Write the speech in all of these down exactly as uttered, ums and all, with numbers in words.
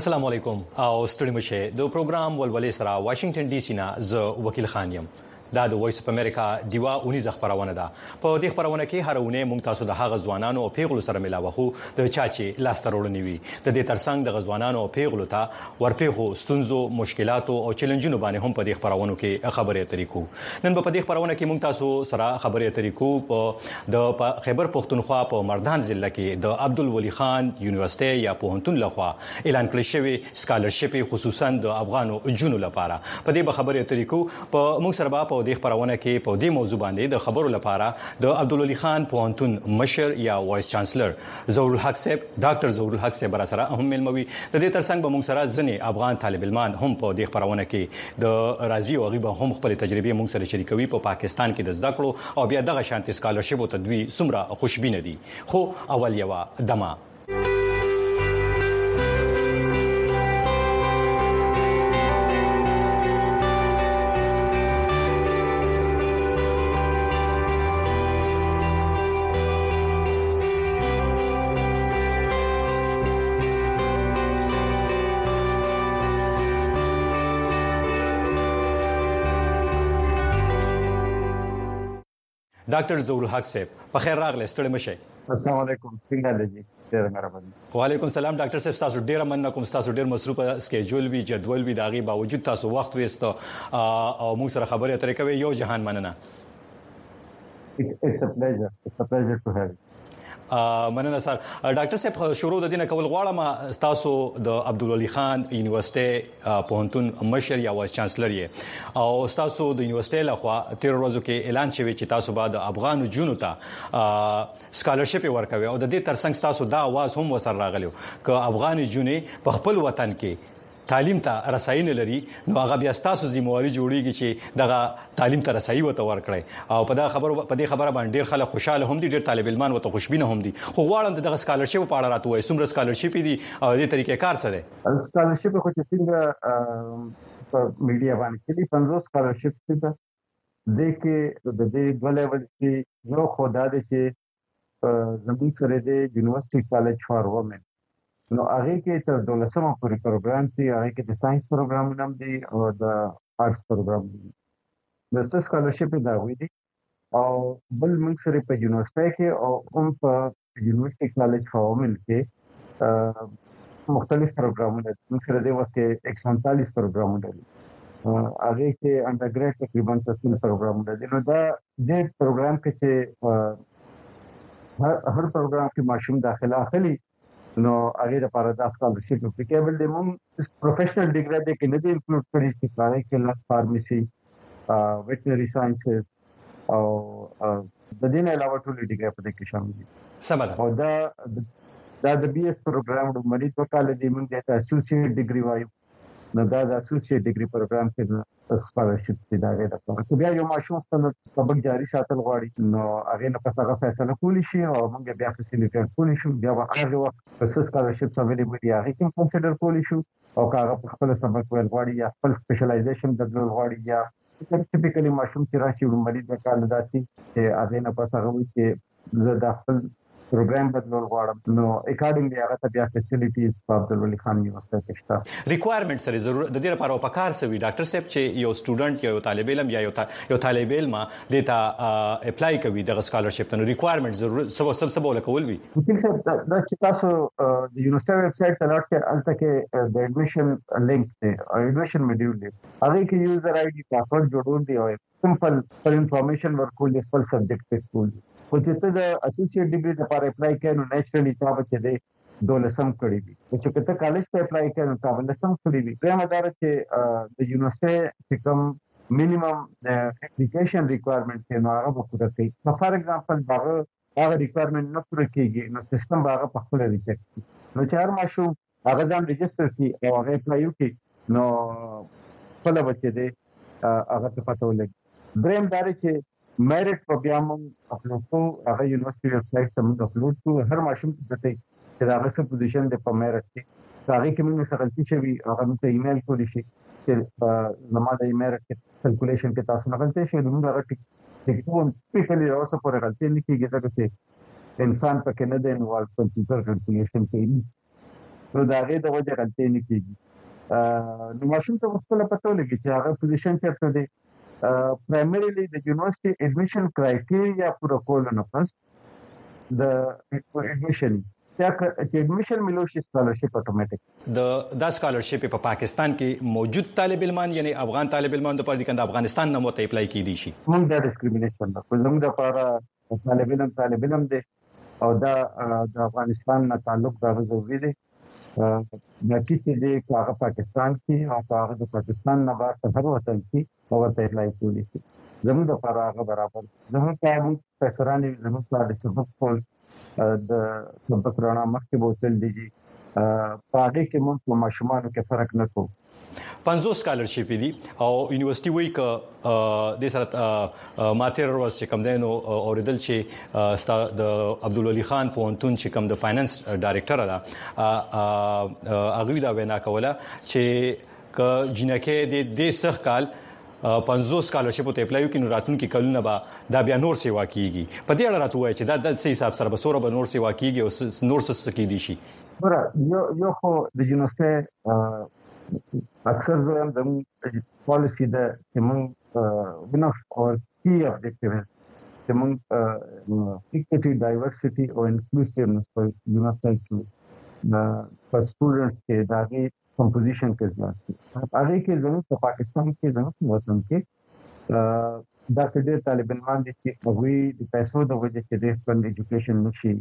السلام علیکم او ستړي مشه د پروګرام ولولې سره واشنگټن ډي سي نه ز وکیل خان یم دا د وایس اف امریکا دیوا اونیز خبرونه ده په دې خبرونه کې هرونه مونږ تاسو د هغه ځوانانو او پیغلو سره ملاوه خو د چاچي لاسترولنی وي د دې ترڅنګ د غزوانانو او پیغلو ته ورپېغو ستونزو مشکلاتو او چیلنجونو باندې هم په دې خبرونه کې خبرې اترې کو نن په دې خبرونه کې مونږ تاسو سره خبرې اترې کو په د خیبر پختونخوا په مردان ضلع کې د عبدالولي خان یونیورسيټي یا پوهنتون لخوا اعلان کړی شوی سکالرشپ خصوصا د افغانو جنونو لپاره په دې خبرې اترې کو په مونږ سره په دې خبرونه کې په دې موضوع باندې د خبرو لپاره د عبدالولي خان پوهنتون مشر یا وایس چانسلر ظهور الحق صاحب ډاکټر ظهور الحق صاحب سره هم ملموي د دې ترڅنګ به موږ سره ځنې افغان طالب علمان هم په دې خبرونه کې د راضي او غیبه هم خپل تجربې موږ سره شریکوي په پا پاکستان کې د زده کړو او بیا دغه شانتي سکالرشپ او تدوی سمره خوشبینه دي خو اول یو دمه ډاکټر ظهور الحق صاحب په خیر راغله ستړي مشه السلام علیکم څنګه دي ډیر مهرباني وعلیکم السلام ډاکټر صاحب تاسو ډیر مننه کوم تاسو ډیر مصروف سکیجول وی جدول وی داغي باوجود تاسو وخت وست او موږ سره خبرې اترې کوي یو جهان مننه It's a pleasure. It's a pleasure to have you. مننه سر ډاکټر صاحب شروع د دینه کول غواړم تاسو د عبدالولي خان یونیورسيټي پوهنتون مشر یا وایس چانسلر یې او تاسو د یونیورسيټي لخوا تیر ورځو کې اعلان شوی چې تاسو بعد افغان جنونو ته سکالرشپ ورکوي او د دې ترڅنګ تاسو دا आवाज هم وسر راغلیو ک افغان جنې په خپل وطن کې تعلیم ته رسائی نه لري نو هغه بیا تاسو ذمہواری جوړیږي چې دغه تعلیم ته رسائی وته ورکړي او په دا خبر په دې خبره باندې ډیر خلک خوشاله هم دي ډیر طالب علمان وته خوشبینه هم دي خو غواړم دغه سکالرشپ په اړه راته وایي څومره سکالرشپ دي او دې طریقې کار سره سکالرشپ خو چې څنګه په میډیا باندې کې پنځه سکالرشپ دي د کې د دې ډول لیول کې یو خدای دې چې زموږ سره د یونیورسيټي کالج فار وومن نو هغه کې تر دولسمه پورې پروګرام سي هغه کې د ساينس پروګرام هم دي او د آرټس پروګرام دي د څه سکالرشپ دا وې دي او بل موږ سره په یونیورسيټي کې او هم په یونیورسيټي کالج فار وومن کې مختلف پروګرامونه موږ سره د وخت کې ایک سو پینتالیس پروګرامونه دي هغه کې انډرګریډ تقریبا څلور پروګرامونه دي نو دا د پروګرام کې چې هر هر پروګرام کې ماشوم داخله اخلي نو هغه د لپاره د سکالرشپ اپلیکیبل دی موږ پروفیشنل ډیګری د کې نه دی انکلوډ کړی چې کاري کې لا فارمیسي ویټرینری ساينسز او د دې نه علاوه ټول ډیګری په دې کې شامل دي سمه او دا دا د بي اس پروګرام د مریض په کال دی موږ د اسوسییټ ډیګری وایو نو دا د اسوسییټ ډیګری پروګرام کې سکالرشپ دی دا غیر د بیا یو ماشوم خپل سبق جاری ساتل غواړي نو هغه نه پس هغه فیصله کولی شي او موږ بیا فیسیلیټیټ کولی شو بیا هغه وخت په سکالرشپ اویلیبل دی هغه کوم کنسیډر کولی شو او هغه خپل سبق ویل غواړي یا خپل سپیشلایزیشن بدلول غواړي یا ټیپیکلی ماشوم چې راشي مریض د کال داسي چې هغه نه پس هغه وي چې زه د خپل پروګرام بدلول غواړم نو اکارډینګلی هغه ته بیا فیسیلیټیز په عبدالولي خان یونیورسيټي کې شته ریکوایرمنټ سره ضرور د دې لپاره په کار سوي ډاکټر صاحب چې یو سټوډنټ یو طالب علم یا یو طالب علم دیتا اپلای کوي د سکالرشپ ته ریکوایرمنټ ضرور سبا سبا ولکول وي چې دا چې تاسو د یونیورسيټي ویب سټ ته لاړ الته کې د اډمیشن لینک دی او اډمیشن موډیول دی هغه کې یوزر آی ډي پاسورډ جوړول دی او سمپل پر انفارمیشن ورکول دی خپل سبجیکټ ته کول خو چې ته د اسوسییټ ډیګری لپاره اپلای کړې نو نیچرلی تاسو چې د دولسم کړی دي چې کته کالج ته اپلای کړې نو تاسو دولسم کړی دي په مدار چې د یونیورسيټي کوم مینیمم اپلیکیشن ریکوایرمنټ کې نو هغه پوره کوي نو فار ایگزامپل هغه هغه ریکوایرمنټ نه پوره کیږي نو سیستم هغه په خپل ریچیک نو چې هر ماشوم هغه ځان ریجستر کړي او هغه اپلای وکړي نو خپل بچی دی هغه ته پته ولګي دریم دا چې میرټ په بیا موږ اپلوډ کوو هغه یونیورسيټي ویب سټ ته موږ اپلوډ کوو هر ماشوم ته ته چې دا هغه څه پوزیشن د په میرټ کې هغه کې موږ سره غلطي شوی هغه ته ایمیل کولی شي چې زما د میرټ کې کیلکولیشن کې تاسو نه غلطي شي موږ هغه ټیک کوم سپیشلی اوسه پر غلطي نه کیږي دا چې انسان پکې نه دی انوالو کمپیوټر کیلکولیشن کوي نو دا غي د وجه غلطي نه کیږي نو ماشوم ته خپل پته لګي چې هغه پوزیشن چیرته دی پرایمریلی د یونیورسيټي اډمیشن کرایټیریا پوره کول نه پس د اډمیشن چې اډمیشن ملوشي سکالرشپ اتوماتیک د دا سکالرشپ په پاکستان کې موجود طالب علمان یعنی افغان طالب علمان د پاره د افغانستان نه مو ته اپلای کیدی شي موږ د ډیسکریمینیشن نه کوم د لپاره طالب علم طالب علم دی او دا د افغانستان نه تعلق دا ضروري دی د کیسې دی هغه پاکستان کې او هغه د پاکستان نه بهر په هر وطن کې او ته اپلای کولی شي زموږ د لپاره هغه برابر زموږ قانون فکرانه زموږ د سبق کول د سبق رڼا مخکې بوتل دي پاره کې موږ ماشومان کې فرق نه کوو پنځوس سکالرشپ دي او یونیورسيټي وی ک د سره ماتر ورس چې کوم دینو اوریدل چې د عبدالولي خان پونتون چې کوم د فاینانس ډایریکټر دا اغوی دا وینا کوله چې ک جنکه د د سخ کال پنځوس سکالرشپ ته اپلای وکړي راتلونکي کلونه به دا بیا نور سیوا کیږي په دې اړه راته وایي چې دا د صحیح حساب سره به سوره به نور سیوا کیږي او نور څه کیدی شي ګوره یو یو خو د یونیورسيټي اکثر زم د پالیسی د چې موږ ونه او کی ابجیکټیو چې موږ اکوټي ډایورسيټي او انکلوسیونس په یونیورسيټي د سټوډنټس کې دغه کمپوزیشن کې ځل هغه کې زموږ په پاکستان کې زموږ وطن کې دا څه طالب علمان دي چې هغه د پیسو د وجه چې د خپل ایجوکیشن نشي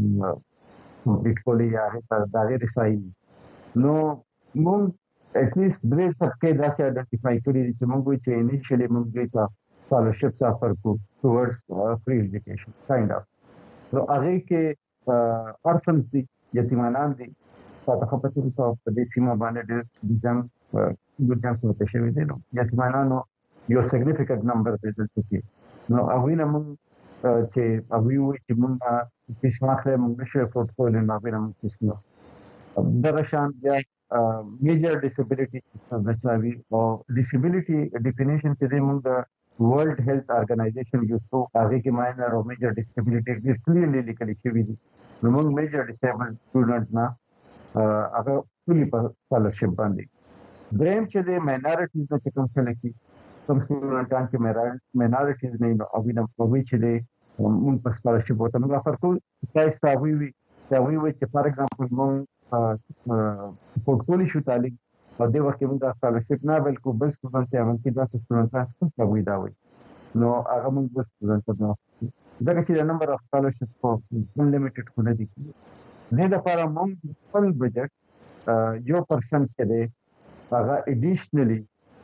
کمپلیټ یا هغه د غیر رسایي نو موږ at least درې طبقه دا چې آئیډنټیفای کړی دي چې موږ چې انیشلی موږ د سکالرشپ افر کو towards free education kind of نو هغه کې ارفنز دي یتیمانان دي تاسو په تاسو په دې سیمه باندې د ځم د ځم څه ته شوی دي نو یتیمانانو یو سیګنیفیکانت نمبر دی چې نو هغه نه موږ چې هغه وي چې موږ په سماخله موږ شي پورټفولیو نه به موږ کیسنو دا شان بیا میجر ډیسابیلیټي بچاوي او ډیسابیلیټي ډیفینیشن چې موږ د ورلد هیلث ارګنایزیشن یو څو هغه کې ماینر او میجر ډیسابیلیټي کلیرلی لیکل شوی دي نو موږ میجر ډیسابل سټوډنټ نه هغه ټولي په سکالرشپ باندې دریم چې د ماینورټیز نه کوم څه لکی کوم سټوډنټان چې ماینورټیز نه نو او وینم په وی چې د موږ په سکالرشپ وته موږ فرق کوي چې تاسو وی وی چې فار ایگزامپل موږ پورټفولیو شو تعلق په دې وخت کې موږ سکالرشپ نه بلکې بل سټوډنټ یې موږ د سټوډنټانو څخه وی دا وي نو هغه موږ د سټوډنټانو دا چې د نمبر اف سکالرشپ په انلیمیټډ کو نه دي نه دا لپاره موږ خپل بجټ یو پرسنټ کې دی هغه اډیشنلی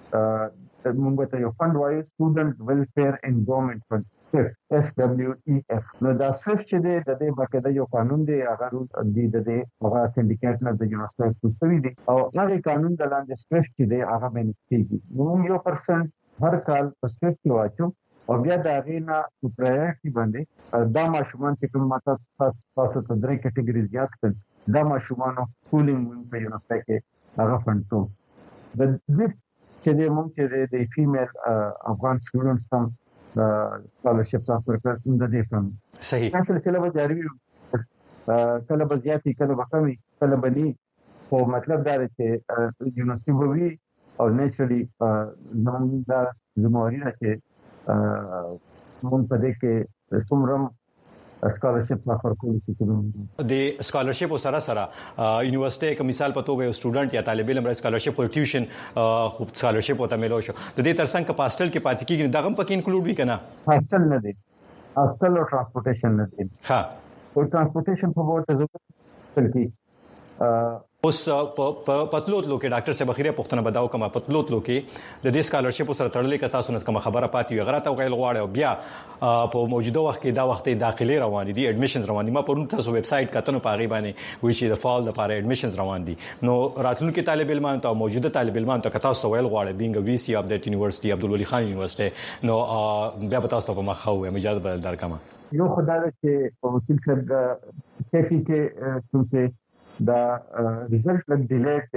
موږ ته یو فند وایو سټوډنټ ویلفیر انډومنټ فند اس دبليو اي اف نو دا سویف چې دی د دې باقاعده یو قانون دی هغه د دې هغه سندیکیټ نه د یونیورسيټي څخه دی او هغه قانون د لاندې سویف چې دی هغه باندې کیږي نو یو پرسنټ هر کال په سویف کې واچو او بیا دا غینا پرایورټي باندې دا ماشومان چې کوم ماته تاسو ته درې کټګوري زیات کړي دا ماشومان سکولینګ په یونیورسيټي کې هغه فند ته د دې چې د موږ چې د فیمیل افغان سټوډنټس هم سکالرشپ افر کړل د دې فند صحیح تاسو له به جاری کله به زیاتی کله به کمی کله به ني خو مطلب دا دی چې یونیورسيټي وی او نیچرلی نن دا زموږ لري چې مونږ په دې کې څومره سکالرشپ افر کولی چې د سکالرشپ سره سره یونیورسيټي کوم مثال په توګه یو سټوډنټ یا طالب علم را سکالرشپ او ټیوشن خو سکالرشپ وته ملو شو د دې ترڅنګ په هاستل کې پاتې کیږي دغه هم پکې انکلوډ وی کنه هاستل نه دی هاستل او ترانسپورټیشن نه دی ها او ترانسپورټیشن په وخت ضرورت پلکی اوس په پتلوت لو کې ډاکټر صاحب اخیری پوښتنه بداو کومه پتلوت لو کې د دې سکالرشپ سره تړلې کته تاسو نه کوم خبره پاتې وي غره ته ویل غواړي او بیا په موجوده وخت کې دا وخت داخلي روان دي اډمیشنز روان دي ما پرون تاسو ویب سټ کتنو پاغي باندې وی چې د فال لپاره اډمیشنز روان دي نو راتلونکي طالب علمان ته موجوده طالب علمان ته کته تاسو ویل غواړي بینګ وی سی اف د یونیورسيټي عبدالولي خان یونیورسيټي نو بیا به تاسو په مخه وي اجازه بدل درکمه یو خدای چې په وکیل صاحب کې کې چې دا ریزلټ لګ ډیلیټ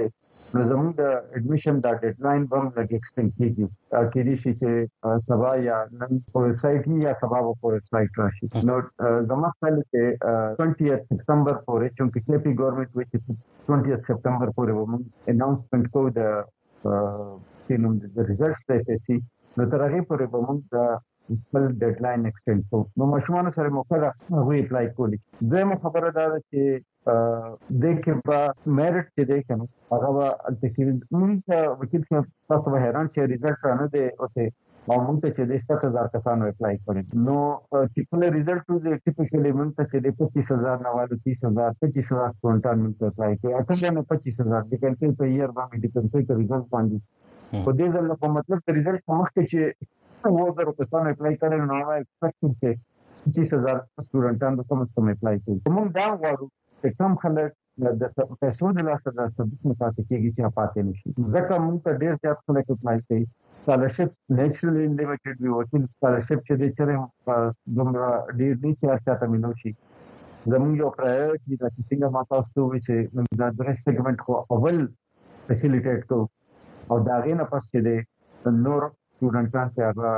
نو زموږ د اډمیشن دا ډیډلاین هم لږ ایکسټند کیږي کې دي چې سبا یا نن په ویب سټ یا سبا په ویب سټ راشي. نو زموږ خپل کې twentieth سپټمبر پورې چې کېپی ګورنمنت وچ twentieth سپټمبر پورې موږ اناونسمنت کوو د سینوم د ریزلټس د پی نو تر هغه پورې به موږ خپل ډیډلاین ایکسټند کوو. نو مشمانو سره موږ هغه اپلای کولی. زموږ خبره دا ده چې د کې په میرټ کې دی کنه هغه د تکلیف موږ وکیل څخه تاسو به حیران چې ریزلټ نه دی اوسه او موږ ته چې د seven thousand کسانو اپلای کړي. نو چې کله ریزلټ وځي ټیپیکلی موږ ته چې د twenty-five thousand نه والو thirty thousand twenty thousand سټوډنټان موږ اپلای کوي. اته نه twenty thousand د کنټرول په ییر باندې د کنټرول ریزلټ باندې په دې ځل په مطلب د ریزلټ مخکې چې وو درو کسانو اپلای کړي نو هغه ایکسپیکټ چې twenty thousand سټوډنټان به کوم څه اپلای کوي. موږ دا غواړو چې کوم خلک د پیسو د لاسه د ثبوت مطابق کېږي چې پاتې نشي. ځکه موږ ته ډېر زیات خلک اپلای کوي. سکالرشپ نیچرلی لیمیټډ وی ورکینګ سکالرشپ چې د چره دومره ډېر نه چې هرڅه مینو شي. زموږ یو پرایورټي د څنګه ما تاسو وی چې موږ د درې سیګمنټ خو اول فیسیلیټیټ کوو او دا غینه پس چې د نور سټوډنټان چې هغه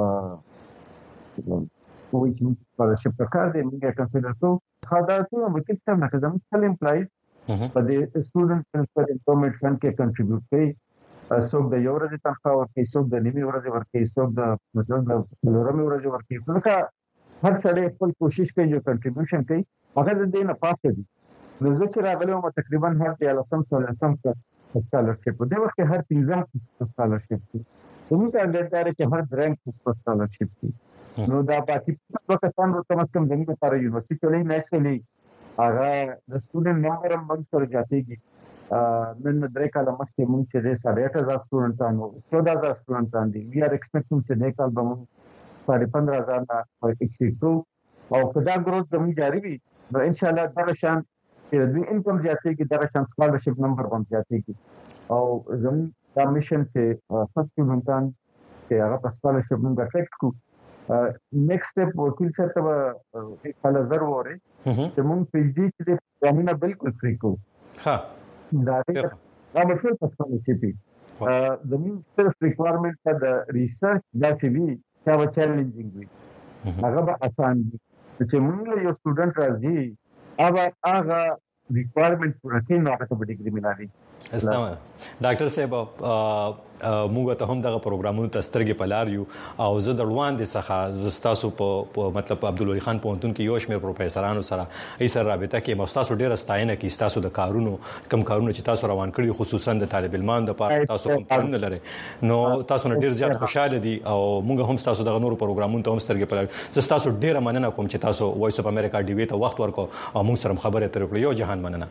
وایي چې سکالرشپ کار دی موږ کنسیډر کوو. خاصه څه مو کې څه نه کوم خپل امپلایز په دې سټوډنټ ټرانسفر امپلویمنت فند کې کنټریبیوټ کوي. څوک د یو ورځې تنخواه ورکوي، څوک د نیمې ورځې ورکوي، څوک د مطلب د څلورمې ورځې ورکوي. ځکه هر سړی خپل کوشش کوي چې کنټریبیوشن کوي هغه د دې نه پاسه دي. نو زه چې راغلی وم تقریبا هر دیارلسم څلورلسم سکالرشپ په دې وخت کې هر پنځم سکالرشپ دي. زموږ ته اندازه چې هر درېیم سکالرشپ دي. نو دا باقي څه کسان ورته کم کم زموږ لپاره یونیورسيټي چلي نیچرلی هغه د سټوډنټ نمبر هم موږ سره زیاتېږي. نن درې کاله مخکې موږ چې د ساڑھے آٹھ ہزار سټوډنټان وو چودہ هزار سټوډنټان دي. وی آر ایکسپیکټینګ چې د کال به موږ ساڑھے پندرہ هزار نه ایکسیډ کوو او کدا ګروث زموږ جاری وي نو ان شاء الله دا شان چې د انکم زیاتېږي دا شان سکالرشپ نمبر هم زیاتېږي او زموږ دا میشن چې فرست سټوډنټان چې هغه په سکالرشپ موږ افیکټ کوو. نیکسټ سټیپ وکیل صاحب ته کله زر وره چې موږ پی ایچ ډی چې د پروګرامونه بالکل فری کوو. ها دا دا به څه څه شي پی زموږ صرف ریکوایرمنټ د ریسرچ دا چې وی دا به چیلنجینګ وي هغه به آسان وي چې موږ یو سټوډنټ راځي هغه هغه ریکوایرمنټ پوره کوي نو هغه ته ډیګري ملایي. اسلام ډاکټر صاحب موږ ته هم دغه پروګرامونو ته سترګې پلار یو او زه د وړاندې څخه زستاسو په مطلب عبدالولي خان پوهنتون کې یو شمېر پروفیسورانو سره ای سره رابطه کې مستاسو ډیره ستاینه کې تاسو د کارونو کم کارونه چې تاسو روان کړی خصوصا د طالب علمانو لپاره تاسو کوم کارونه لري نو تاسو نه ډیر زیات خوشاله دي او موږ هم تاسو دغه نور پروګرامونو ته هم سترګې پلار زستاسو ډیره مننه کوم چې تاسو وایس اف امریکا ډي وی ته وخت ورکو او موږ سره خبرې اترې کړې. یو جهان مننه.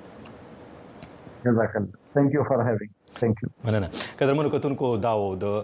Thank you for having. Thank you. مننه. قدرمنو کتونکو داو د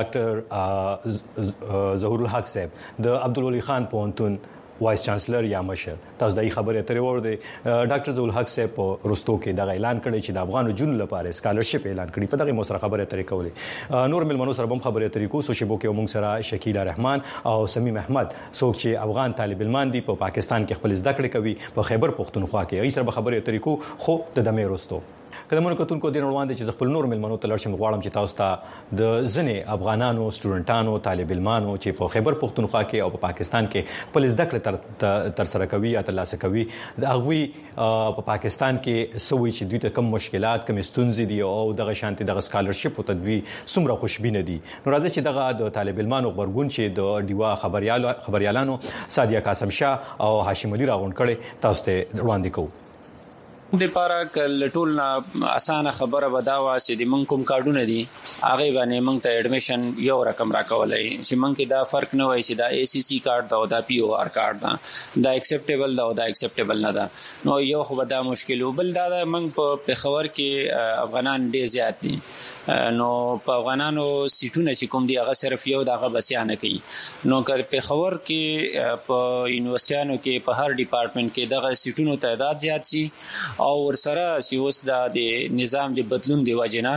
ډاکټر ظهور الحق صاحب د عبدالولي خان پوهنتون وایس چانسلر یا مشر تاسو دای خبره اترې ور دي. ډاکټر ظهور الحق صاحب په رستو کې د اعلان کړی چې د افغانو جون لپاره سکالرشپ اعلان کړی په دغه مو سره خبره اترې کولې. نور ملمنو سره هم خبره اترې کو سو شبو کې موږ سره شکیلا رحمان او سمیم احمد څوک چې افغان طالب علمان دي په پا پاکستان کې خپل زده کړې کوي په خیبر پختونخوا کې ای سره خبره اترې کو خو د دمه رستو قدمونو کتونکو د نړوان دي چې خپل نور ملمنو ته لړشم غواړم چې تاسو ته د ځنې افغانانو سټوډنټانو طالب علمانو چې په خیبر پختونخوا کې او په پاکستان کې خپل زده کړې تر سره کوي یا ترلاسه کوي د هغه په پاکستان کې سوي چې دوی ته کم مشکلات کم ستونزې دي او دغه شانتي دغه سکالرشپ او تدوی څومره خوشبینه دي. نو راځي چې دغه د طالب علمانو خبرګون چې د ډیوا خبريال خبريالانو سادیا قاسم شاه او هاشم علي راغون کړي تاسو ته وړاندې کوم. د پاره کله ټول نه اسانه خبره بداوه چې د من کوم کارډونه دي هغه باندې موږ ته اډمیشن یو رقم راکولای چې موږ کې دا فرق نه وای چې دا ای سی سی کارت دا او دا پی او آر کارت دا دا ایکسپټیبل دا او دا ایکسپټیبل نه ده نو یو خو دا مشکل وبل دا موږ په پېښور کې افغانان ډېر زیات دي نو په افغانانو سیټونه چې کوم دي هغه صرف یو دغه بسیانه کوي نو کله پېښور کې په یونیورسيټانو کې په هر ډپارټمنټ کې دغه سیټونو تعداد زیات شي او ورسره چې اوس د نظام د بدلون دی وجنه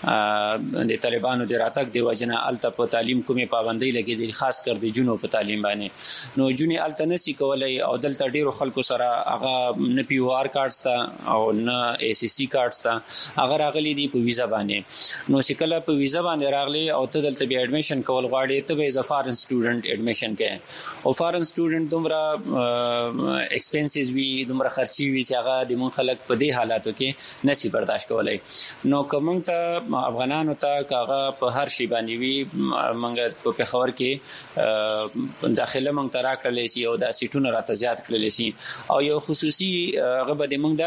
د طالبانو د راتګ دی وجنه الته په تعلیم کومې پابندۍ لګېدل، خاص کر د جنو په تعلیم باندې. نو جنې الته نسی کولای او دلته ډیرو خلکو سره هغه نه پی او آر کارت تا او نه ای سی سی کارت تا هغه راغلي دي په ویزا باندې. نو چې کله په ویزا باندې راغلي او ته دلته بیا اډمیشن کول غواړي ته به از ا فارن سټوډنټ اډمیشن کې او فارن سټوډنټ دومره ایکسپنسز وی دومره خرچي وی چې هغه د مون خلک په دې حالاتو کې نسی برداشت کولای. نو کوم ته افغانانو ته کاغه په هر شی باندې وی منګ په پېښور کې داخله مونږ ته راکړل شي او د سیټونو راته زیات کړل شي او یو خصوصي هغه به مونږ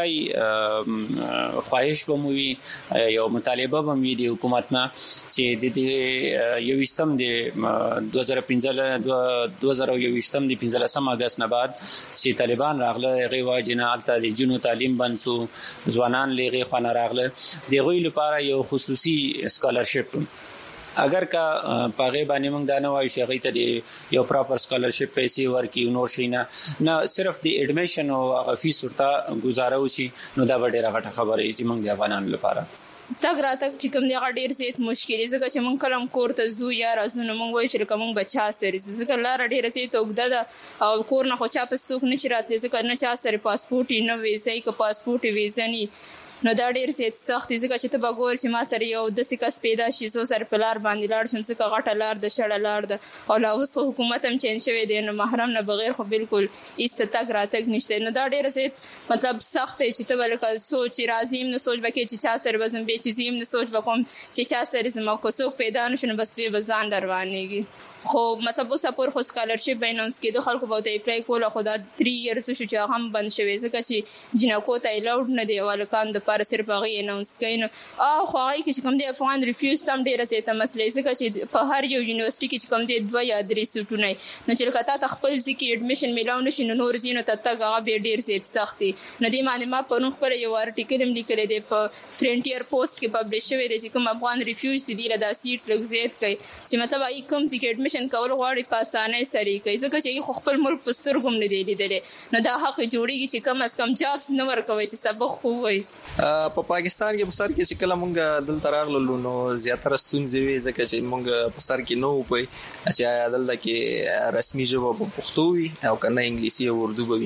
دای خواهش به مو وي یو مطالبه به مو د حکومت نه چې د یو وستم د دوه زره پنځه دوه زره یو وستم د پنځلسم اگست نه بعد چې طالبان راغله غي واجنه الته د جنو تعلیم بنسو ځوانان لغه خانه راغله د غوی لپاره یو خصوصي سکالرشپ اگر کا پاغه باندې موږ دا نه وایو چې غي ته یو پراپر سکالرشپ پیسې ورکي نو شینه نه صرف د اډمیشن او فیس ورته گزارو شي نو دا ډیره غټه خبره چې موږ د افغانانو لپاره تک راتک چې کوم دی ډیر زیات مشکل دی ځکه چې مونږ کلم کور ته زو یا راځو مونږ وایو چې کوم بچا سره ځکه لار ډیر زیات وګدا ده او کور نه خو چا په څوک نه چرته ځکه نه چا سره پاسپورت نه ویزا کې پاسپورت ویزا نه نو دا ډیر زیات سخت دي ځکه چې ته به ګور چې ما سره یو د سکس پیدا شي زو سره په لار باندې لاړ شم ځکه غټه لار د شړه لار ده او لا اوس حکومت هم چینج شوی دی نو محرم نه بغیر خو بالکل هیڅ تک راتګ نشته. نو دا ډیر زیات مطلب سخت دی چې ته ولکه سوچ راځیم نو سوچ وکړي چې چا سره وزن به چې زم نه سوچ وکوم چې چا سره زما کو څوک پیدا نشي بس به بزان روانيږي. خو مطلب اوس پر خو سکالرشپ باینانس کې د خلکو په اپلای کول خو دا تhree years شو چې هم بند شوی ځکه چې جنکو ته الاود نه دی ولکان د پر صرف هغه اناونس کین او خو هغه کې کوم دی افغان ریفیوز تم ډیره زیاته مسلې ځکه چې په هر یو یونیورسيټي کې کوم دی دوه یا درې سټونه نه چې کته تخپل ځکه اډمیشن میلاو نشي نو نور زینو ته تګ هغه به ډیر زیات سخت دي. نو دی باندې ما په نو خبره یو ارټیکل هم لیکل دی په فرنټیر پوسټ کې پبلش شوی دی چې کوم افغان ریفیوز دي له داسې لږ زیات کوي چې مطلب ای کوم ځکه کول غواړي په اسانه سره کوي ځکه چې خپل ملک په سترګو نه دی لیدلې نو دا حق جوړیږي چې کم از کم جابس نه ورکوي چې سبق خو وي. په پاکستان کې په سر کې چې کله مونږ دلته راغلو نو زیاتره ستونزې وي ځکه چې مونږ په سر کې نو پوي چې دلته کې رسمي ژبه په پښتو وي او کنه انګلیسي او اردو وي.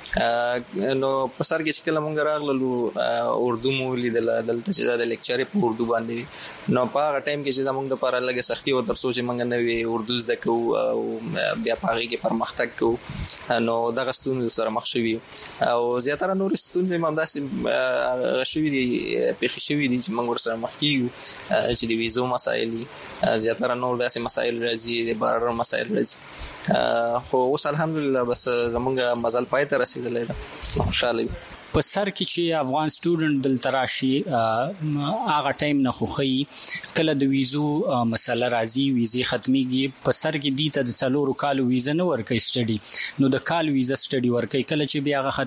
نو په سر کې چې کله مونږ راغلو اردو مو لیدل دلته چې دا لیکچر په اردو باندې نو په هغه ټایم کې چې دا مونږ د لپاره لږه سختي او تر څو چې مونږ نه وي اردو زده کوو او بیا په هغه کې پرمختګ کوو نو دا غستون سره مخ شوي او زیاتره نور ستونزې هم داسې شوي دي په شوي دي چې مونږ ورسره مخ کیږو چې د ویزو مسایل زیاتره نور داسې مسایل راځي د بهر مسایل راځي خو اوس الحمدلله بس زمونږ مزل پای ته رسیدلی ده خوشاله یم. په سر کې چې افغان سټوډنټ دلته راشي هغه ټایم نه خوخی کله د ویزو مسله راځي ویزه ختميږي په سر کې دي ته د څلورو کالو ویزه نه ورکړي سټډي نو د کال ویزه سټډي ورکړي کله چې بیا هغه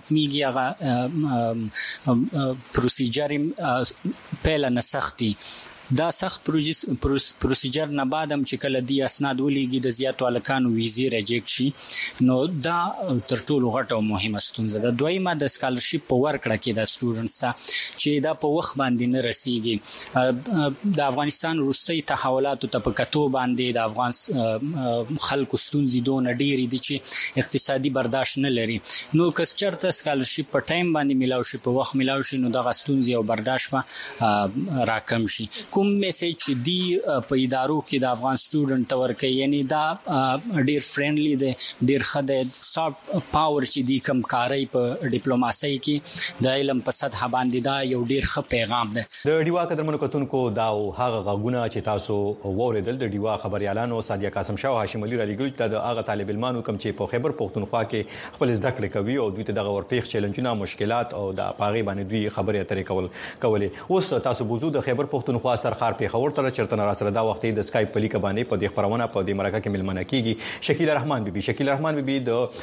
ختميږي هغه پروسیجر پهل نه سختي دا سخت پروسیجر نه بعدم چې کله دی اسناد ولېږي د زیاتو الکانو ویزې ریجیکټ شي نو دا تر ټولو غټه او مهمه ستونزه ده. دویمه د سکالرشپ په ورکړه کې د سټوډنټس ته چې دا په وخت باندې نه رسیږي د افغانستان وروستي تحولاتو ته په کتو باندې د افغان خلکو ستونزې دون ډېری دي چې اقتصادي برداشت نه لري نو کس چرته سکالرشپ په ټایم باندې ملاوي شي په وخت ملاوي شي نو د ستونزې او برداشت ما راکم شي. کوم میسج چې دی په ادارو کې د افغان سټوډنټ تور کوي یعنی دا ډیر فرندلی دی ډیر خدای سافت پاور چې دی کم کاری په ډیپلوماسي کې د علم په سطح باندې دا یو ډیر ښه پیغام دی. د ډیوا قدرمنو کتونکو دا هغه غوونه چې تاسو ووریدل د ډیوا خبريالانو سادیا قاسم شاه او هاشم علي رالي ګل د هغه طالب علمانو کم چې په خیبر پختونخوا کې خپل زده کړې کوي او دوی ته دغه ورپېښ چیلنجونه مشکلات او د پاغي باندې دوی خبرې اترې کول کولې اوس تاسو بوزو د خیبر پختونخوا سرخار پیښور تر چرته را سره دا وخت د اسکایپ په لیک باندې په دې خبرونه په دې مرکه کې ملمنه کیږي. شکیل رحمان بیبي شکیل رحمان بیبي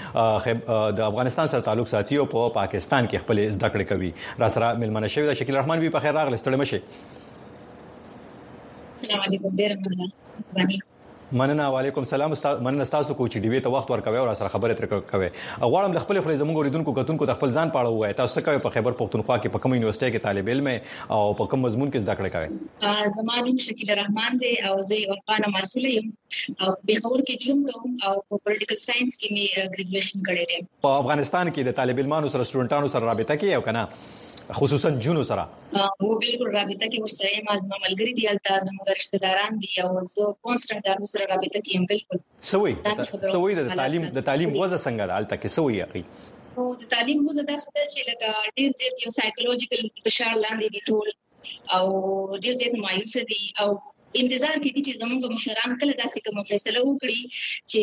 د د افغانستان سره تعلق ساتي او په پاکستان کې خپل زده کړې کوي را سره ملمنه شوی دا شکیل رحمان بیبي په خیر راغلی ستړي مشه. السلام علیکم ډیر مننه باندې مننه. وعلیکم سلام. مننه تاسو کو چې ډیوی ته وخت ورکوي او سره خبرې تر کوي. غواړم د خپل خپل زموږ اوریدونکو کتونکو د خپل ځان پاړه وای تاسو کوي په خیبر پختونخوا کې په کوم یونیورسيټي کې طالب علم او په کوم مضمون کې زده کړې کوي؟ زمانوم شکیل الرحمن دی او زه افغان محصله یم او په خبر کې ژوند کوم او په پولیټیکل ساينس کې می ګریجویشن کړی دی. په افغانستان کې د طالب علمانو سره سټوډنټانو سره رابطه کوي او کنه خصوصا جنو سره او بالکل رابطه کې ورسره ما زما ملګری دی الته زموږ رشتہ داران دي او زه کانسټنټ دارو سره رابطه کوم. بالکل سوي سوي د تعلیم د تعلیم وځه څنګه ده الته کې سوي اخی او د تعلیم وځه دا څه چې لکه ډیر زیات یو سایکولوژیکل فشار لاندې دي ټول او ډیر زیات مایوس دي او انتظار کوي چې زموږ مشران کله داسې کوم فیصله وکړي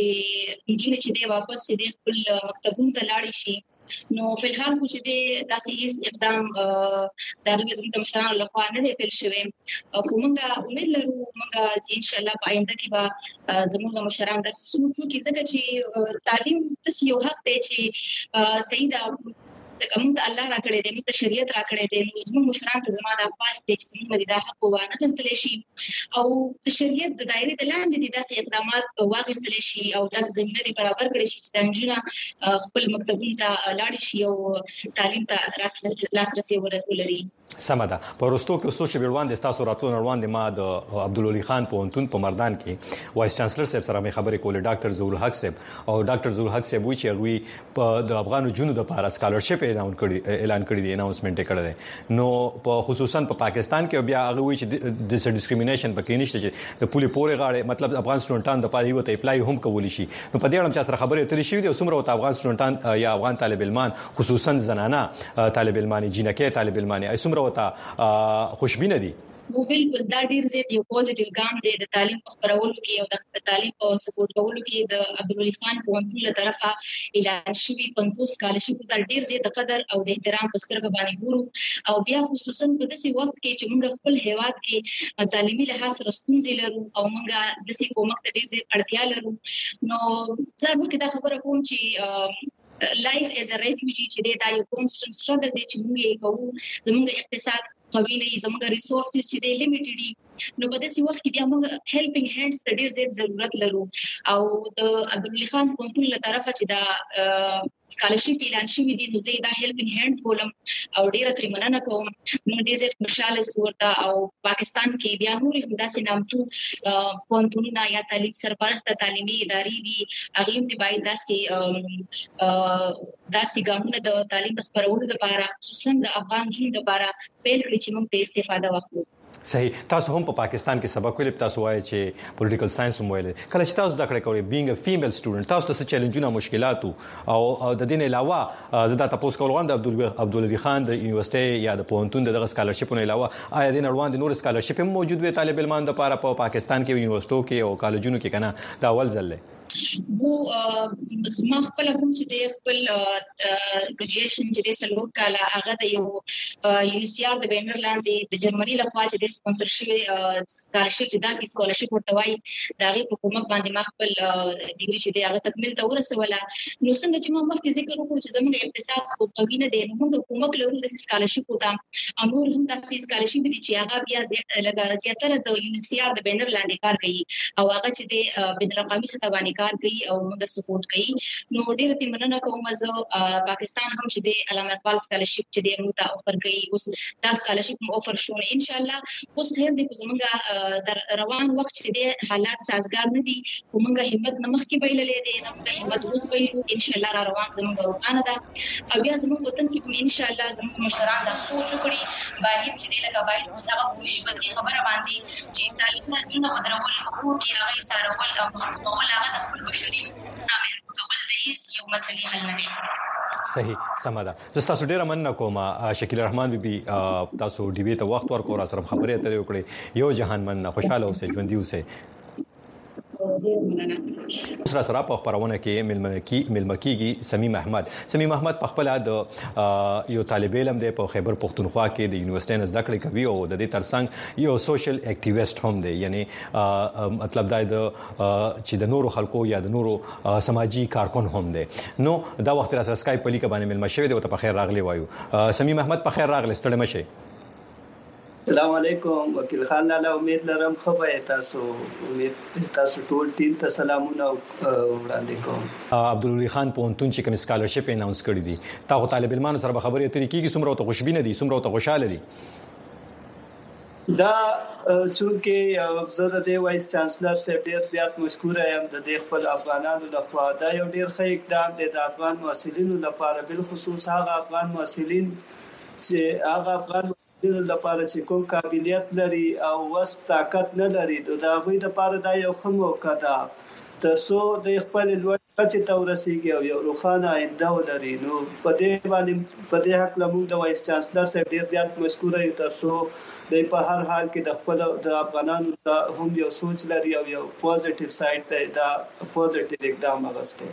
چې انجینر چې دی واپس چې خپل مکتبونو ته لاړ شي. نو په الحال خو چې د داسې هیڅ اقدام د ارګزم د مشرانو لخوا نه دی پیل شوی او موږ امید لرو موږ چې ان شاء الله په آینده کې به زموږ مشران د سوچو کې ځکه چې تعلیم د یو حق دی چې صحیح ده د کوم د الله راکړې دي د شریعت راکړې دي نو زموږ مشران ته زموږ د خاص دي چې موږ د حق وانه غوښتل شي او د شریعت د دایره د لاندې د داسې اقدامات واغستل شي او داسې زمینه برابر کړي شي چې د انجونو خپل مکتبونو ته لاړ شي او تعلیم ته لاسرسي ولري. سمه ده. په رستو کې سوشل بیروان د تاسو راتلون روان دي ما د عبدالولي خان پونتون په مردان کې وایس چانسلر صاحب سره مې خبرې کولې ډاکټر زهور الحق صاحب او ډاکټر زهور الحق صاحب وی چې هغه په د افغانو جنو د لپاره سکالرشپ اعلان کړی اعلان کړی دی اناونسمنت کړی دی نو په خصوصا په پاکستان کې بیا هغه وی چې د ډیسکریمینیشن پکې نشته چې د پولی پورې غاړه مطلب افغان سټوډنټان د پاره یو ته اپلای هم کولی شي. نو په دې اړه چې سره خبرې اترې شوې دي سمره او افغان سټوډنټان یا افغان طالب علمان خصوصا زنانه طالب علمان جنکه طالب علمان ای سمره وته خوشبینه دي. نو بالکل دا ډیر زیات یو پوزټیو ګام دی د تعلیم په خبرولو کې او د تعلیم په سپورټ کولو کې د عبدالولي خان پونتون له طرفه اعلان شوی پنځوس سکالرشپ د ډیر زیات قدر او د احترام په سترګه باندې ګورو او بیا خصوصا په داسې وخت کې چې موږ خپل هیواد کې تعلیمي لحاظ رستونځي لرو او موږ د سې کومک ته ډیر زیات اړتیا لرو. نو زه به دا خبره کوم چې لایف از ا ریفیوجی چې دا یو کانسټنټ سټرګل دی چې موږ یې کوو زموږ اقتصاد قوي نه زموږ ریسورسز چې دی لیمیټډ دي نو په داسې وخت کې بیا موږ هیلپینګ هینډز ته ډیر زیات ضرورت لرو او د عبدالولي خان پونتون له طرفه چې دا سکالرشپ اعلان شوی دی نو زه دا هیلپینګ هینډز بولم او ډیره ترې مننه کوم. نو ډیر زیات خوشاله ورته او پاکستان کې بیا نور هم داسې نامتو پونتونونه یا تعلیم سرپرسته تعلیمي ادارې دي هغه هم دی باید داسې داسې ګامونه د تعلیم خپرولو لپاره خصوصا د افغان جون لپاره پیل کړي چې موږ په استفاده وکړو. صحیح. تاسو هم په پاکستان کې سبق ویل تاسو وایي چې پولیټیکل ساينس مو ویل کله چې تاسو د کړه کوي بینګ ا فیمیل سټوډنټ تاسو ته چیلنجونه مشکلات او د دین علاوه زه دا تاسو کول غواړم د عبدالولي خان د یونیورسيټي یا د پونتون دغه سکالرشپونه علاوه آیا د نړوان د نور سکالرشپ موجود وي طالب علمان د لپاره په پاکستان کې یونیورسيټو کې او کالجونو کې کنه دا اول ځل وو زما خپل هم چې د خپل ګریجویشن چې د سلور کاله هغه د یو یو سی آر د بینرلاند د جرمني لخوا چې د سپانسرشپ سکالرشپ د دغه سکالرشپ ورته وایي د هغه په کومک باندې ما خپل ډیګري چې د هغه تکمیل ته ورسوله. نو څنګه چې ما مخکې ذکر وکړ چې زموږ اقتصاد خو قوي نه دی نو موږ کومک لرو د سکالرشپ وته امور هم د سکالرشپ دي چې هغه بیا لږه زیاتره د یو سی آر د بینرلاند کار کوي او هغه چې د بین الاقوامي سطح باندې کار کوي او موږ سپورټ کوي. نو ډیره ته مننه کوم زه پاکستان هم چې د علامه اقبال سکالرشپ چې د موږ ته اوفر کوي اوس دا سکالرشپ مو اوفر شو ان شاء الله اوس خیر دی چې موږ در روان وخت چې د حالات سازگار نه دي موږ همت نه مخکې بیللې دي نه موږ همت اوس بیلو ان شاء الله را روان زموږ روانه ده او بیا زموږ وطن کې ان شاء الله زموږ مشران دا سوچ وکړي باید چې د لګا باید اوس هغه پوه شي په خبره باندې چې تعلیم نه څنګه ودرول حقوق یې هغه سارول او هغه د خپل بشري نامې قبول رئیس یو مسلې حل نه. صحیح. سمه ده. زه تاسو ډیره مننه کوم شکیل الرحمن بي تاسو ډیبي ته وخت ورکړو را سره خبرې اترې وکړې یو جهان مننه خوشاله اوسئ ژوندۍ اوسئ. سره سره په خبرونه کې ملمکی ملمکیږي سمیم احمد. سمیم احمد په خپل د یو طالب علم دی په خیبر پختونخوا کې د یونیورسيټي نه زده کړې کوي او د دې ترڅنګ یو سوشل اکټیویست هم دی یعنی مطلب دا د چې د نورو خلکو یا د نورو سماجی کارکون هم دی. نو دا وخت را سره اسکایپ په لیکه باندې ملما شوی دی او ته په خیر راغلی وایو. سمیم احمد په خیر راغلی ستړي مشه. السلام علیکم وکیل خان لاله، امید لرم خبره تاسو امید تاسو ټول ټیم ته سلامونه وړاندې کوم. عبدالولي خان پونتون چې کوم سکالرشپ اناونس کړی دي، تاسو طالب علمانو سره خبرې اترې کیږي، څومره ته خوشبینه دي، څومره ته خوشاله دي؟ دا چونکې زه د دې وایس چانسلر صاحب ډیر زیات مشکور یم د دې خپل افغانانو لخوا. دا یو ډیر ښه اقدام دی د افغان محصلینو لپاره، بل خصوص هغه افغان محصلین چې هغه افغان لپاره چې کوم قابلیت لري او وس طاقت نه لري، دا غوي د لپاره دا یو ښه موقع ده ترڅو د خپل لوړ کچې ته ورسیږي او یو روښانه آینده ولري. نو په دې باندې په دې حق لمون د وایس چانسلر صاحب ډیر زیات مشکور یم ترڅو د په هر حال کې د خپل د افغانانو ته هم یو سوچ لري او یو پوزټیو سایډ ته دا پوزټیو اقدام اغسته.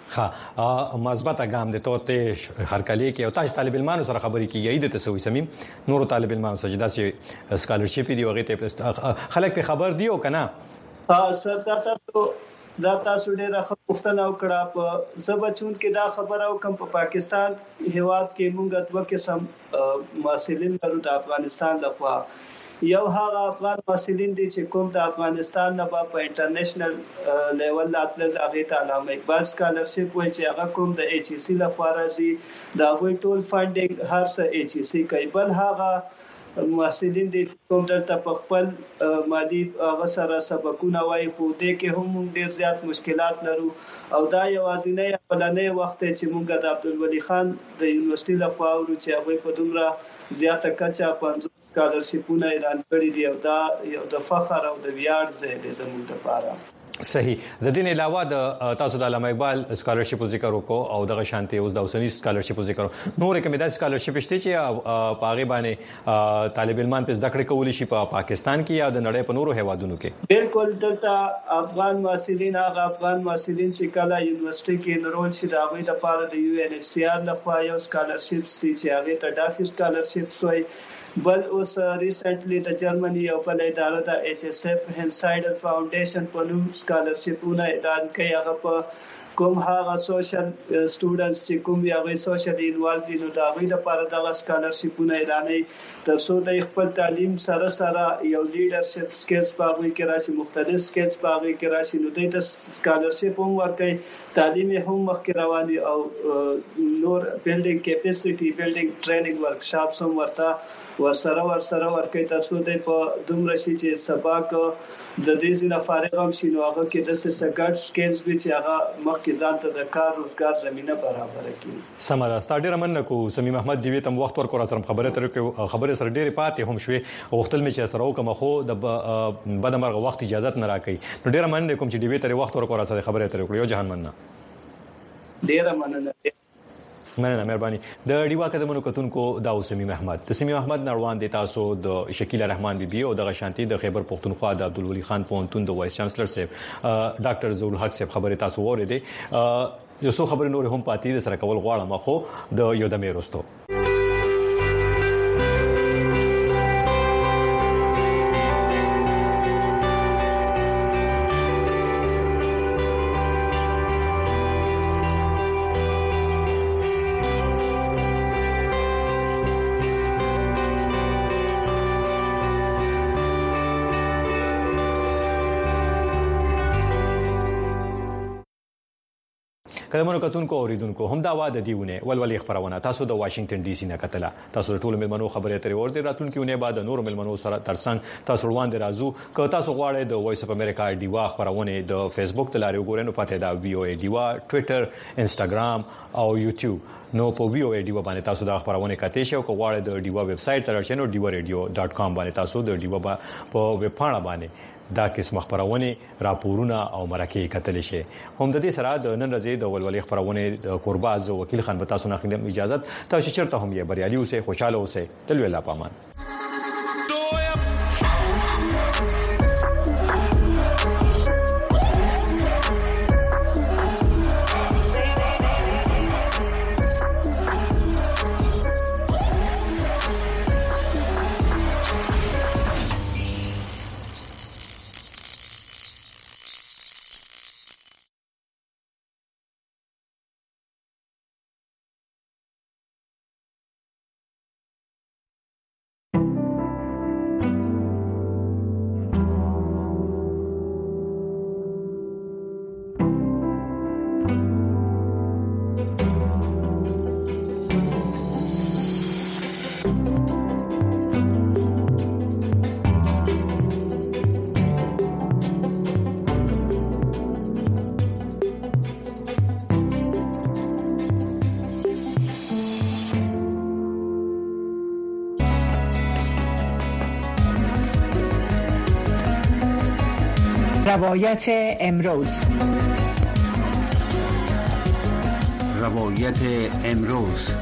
ها مثبت ګام د توته هر کلی کې او تاسو طالب علمانو سره خبرې کیږي د تسوي سمیم نور طالب علمانو سره داسې سکالرشپ دی وغه ته خلک په خبر دی او کنه. ها سر تاسو دا تاسو ډیره خپلتنه وکړه په زبچون کې دا خبره او کوم په پاکستان هیواد کې مونږ دوه قسم محصلین لرو د افغانستان لخوا. یو هغه افغان محصلین دي چې کوم د افغانستان نه په انټرنیشنل لیول اتل هغه ته علامه اقبال سکالرشپ وایي چې هغه کوم د ایچ ای سی لخوا راځي، دا غوي ټول فاندینګ هر څه ایچ ای سی کوي. بل هغه محصلین دي کوم دلته په خپل مالی هغه سره سبقونه وایي، خو دې کې هم ډیر زیات مشکلات لرو او دا یوازینی بلنې وخت چې مونږ د عبدالولي خان د یونیورسيټي لخوا ورو چې هغه په دومره زیاته کچه پنځه سکالرشپونه اعلان کړی دي او دا یو د فخر او د ویاړ ځای دی زموږ لپاره. صحیح. د دین علاوه د تاسو د علامه اقبال سکالرشپ ذکر وکړو او د شانتي اوس د اوسنی سکالرشپ ذکر نور کوم د سکالرشپ شته چې پاغي باندې طالب علمان په زده کړې کولی شي په پاکستان کې یا د نړۍ په نورو هیوادونو کې؟ بالکل دلته افغان محصلین هغه افغان محصلین چې کله یونیورسيټي کې انرول شي دا غوي د لپاره د یو ان ایچ سی آر لخوا یو سکالرشپ ستي چې هغه ته ډافي سکالرشپ سوی. بل اوس ریسنټلی د جرمني یو بل اداره د ایچ اس اف هنسایډر فاونډیشن په نوم سکالرشپونه اعلان کوي. هغه په کوم هغه سوشل سټوډنټس چې کوم هغه سوشل انوالو دي نو دا غوي د لپاره د سکالرشپونه اعلانوي ترڅو د خپل تعلیم سره سره یو لیډرشپ سکلز په هغه کې راشي، مختلف سکلز په هغه کې راشي، نو د سکالرشپ هم ورکوي، تعلیم هم مخکې روان او نور بلډینګ کیپاسټي بلډینګ ټریننګ ورکشاپس هم ورته ورسره ورسره ورکوي ترڅو د په دومره شي چې سبق د دې ځنه فارغ هم شي نو هغه کې د سګټ سکلز به چې هغه مخکې ځان ته د کار روزګار زمينه برابر کړي. سمه ستاره ډیره مننه کو سمیم احمد دیوی تم وخت ورکو سره خبره ترې خبره سره ډیره پاتې هم شوې او وختل می چې سره وکم خو د بد مرغه وخت اجازه نه راکړي نو ډیره مننه کوم چې دیوی ترې وخت ورکو سره خبره ترې یو جهان مننه. ډیره مننه مننه مهرباني. د ډیوا کدمونو کتونکو دا سمیم احمد د سمیم احمد نړوان د تاسو د شکیل رحمان بی بی او د شانتي د خیبر پختونخوا د عبدالولي خان پونتون د وایس چانسلر صاحب ډاکټر زول حق صاحب خبره تاسو اوریدې. یو څو خبرې نور هم پاتې سره کول غواړم خو د یو د میرستو کلمونو کتونکو اوریدونکو هم دا واده دیونه ولولي خبرونه تاسو د واشنگټن ډي سي نه کتله. تاسو ټول ملمنو خبرې اترې ورته راتلونکي بعد نور ملمنو سره ترڅنګ تاسو روان دي رازو که تاسو غواړئ د وایس اف امریکا ډیوا خبرونه د فیسبوک تلاري وګورئ نو پته دا وی او ای ډیوا ټوئیټر انستګرام او یوټیوب نو په وی او ای ډیوا باندې تاسو د خبرونه کته شو کو غواړئ د ډیوا ویب سټ تر شنو ډیوا ریډیو ډاټ کام باندې تاسو د ډیوا په ویب پاڼه باندې دا قسم خبرونه راپورونه او مرکه کتل شي. هم د دې سره د نن ورځې د ولولي خبرونه د قرباز وکیل خان به تاسو نه خدمت اجازه تاسو چیرته هم یې بریالي اوسه خوشاله اوسه تل ویلا پامان. روایت امروز. روایت امروز.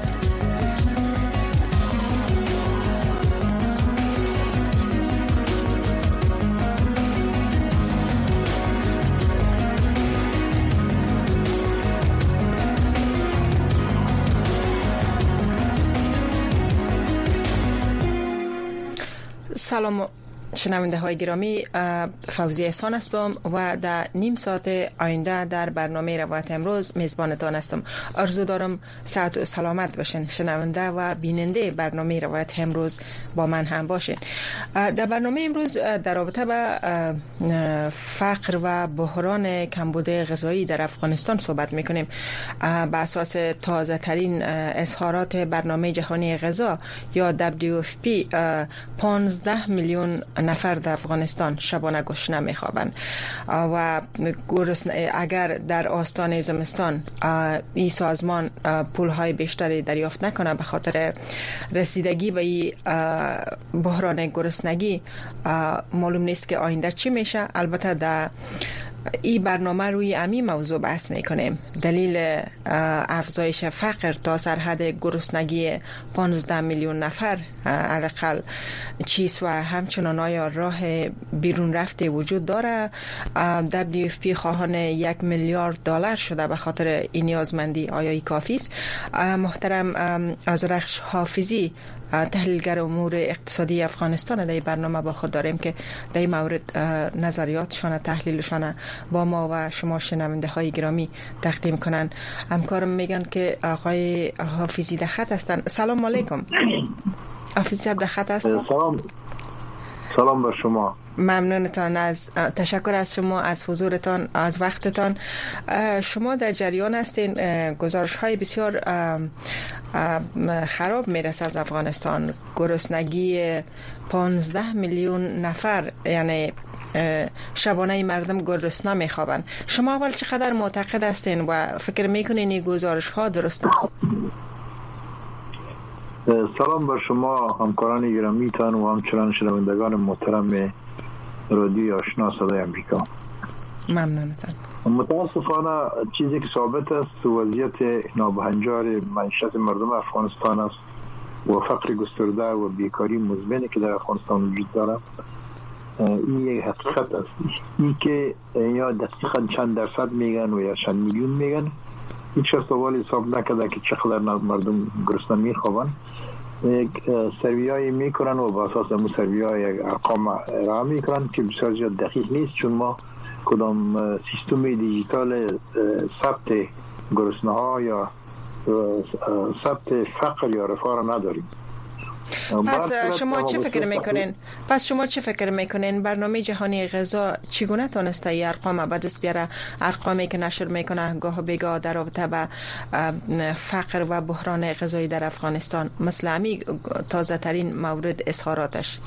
سلام شنونده های گرامی، فوزی احسان هستم و در نیم ساعت آینده در برنامه روایت امروز میزبانتان هستم. آرزو دارم صحت و سلامت باشین شنونده و بیننده برنامه روایت امروز با من هم باشین. در برنامه امروز در رابطه با فقر و بحران کمبود غذایی در افغانستان صحبت میکنیم. بر اساس تازه ترین اظهارات برنامه جهانی غذا یا دبلیو اف پی پانزده میلیون نفر در افغانستان شبانه گشنه میخوابند و گرسنه اگر در آستانه زمستان این سازمان پولهای بیشتری دریافت نکنه به خاطر رسیدگی به این بحران گرسنگی، معلوم نیست که آینده چی میشه. البته در این برنامه روی امی موضوع بحث میکنیم. دلیل افزایش فقر تا سرحد گرسنگی پانزده میلیون نفر حداقل چیست و همچنان آیا راه بیرون رفته وجود داره؟ دبلیو اف پی خواهان یک میلیارد دلار شده به خاطر این نیازمندی. آیا این کافی است؟ محترم آذرخش حافظی، تحلیلگر امور اقتصادی افغانستان، در این برنامه با خود داریم که در این مورد نظریاتشان تحلیلشان با ما و شما شنونده های گرامی تقدیم کنن. همکارم میگن که آقای حافظی در خط هستن. سلام علیکم. حافظی در خط هستن. سلام سلام بر شما. ممنونتان، از تشکر از شما، از حضورتان، از وقتتان. شما در جریان هستین گزارش های بسیار خراب میرسه از افغانستان. گرسنگی پانزده میلیون نفر، یعنی شبانه مردم گرسنه میخوابند. شما اول چقدر معتقد هستین و فکر میکنین این گزارش ها درست است؟ سلام بر شما همکاران گرامیتان و همچنان شنوندگان محترم رادیوی آشنا صدای امریکا. ممنونتان. متاسفانه چیزی که ثابت است وضعیت نابهنجار معیشت مردم افغانستان است و فقر گسترده و بیکاری مزمنی که در افغانستان وجود دارد. این یک حقیقت است. این که یا دقیقا چند درصد میگن و یا چند میلیون میگن، هیچ کس سوال حساب نکرده که چقدر مردم گرسنه میخوابند. یک سرویایی میکنن و با اساس همون سرویای ارقام ارائه میکنن که بسیار زیاد دقیق نیست، چون ما کدام سیستم دیجیتال ثبت گرسنه ها یا ثبت فقر یا رفاه را نداریم. پس شما چه فکر میکنین؟ پس شما چه فکر میکنین برنامه جهانی غذا چگونه تونسته ای ارقام به دست بیاره؟ ارقامی که نشر میکنه گاه به گاه در رابطه با فقر و بحران غذایی در افغانستان، مثل همی تازه ترین مورد اظهاراتش.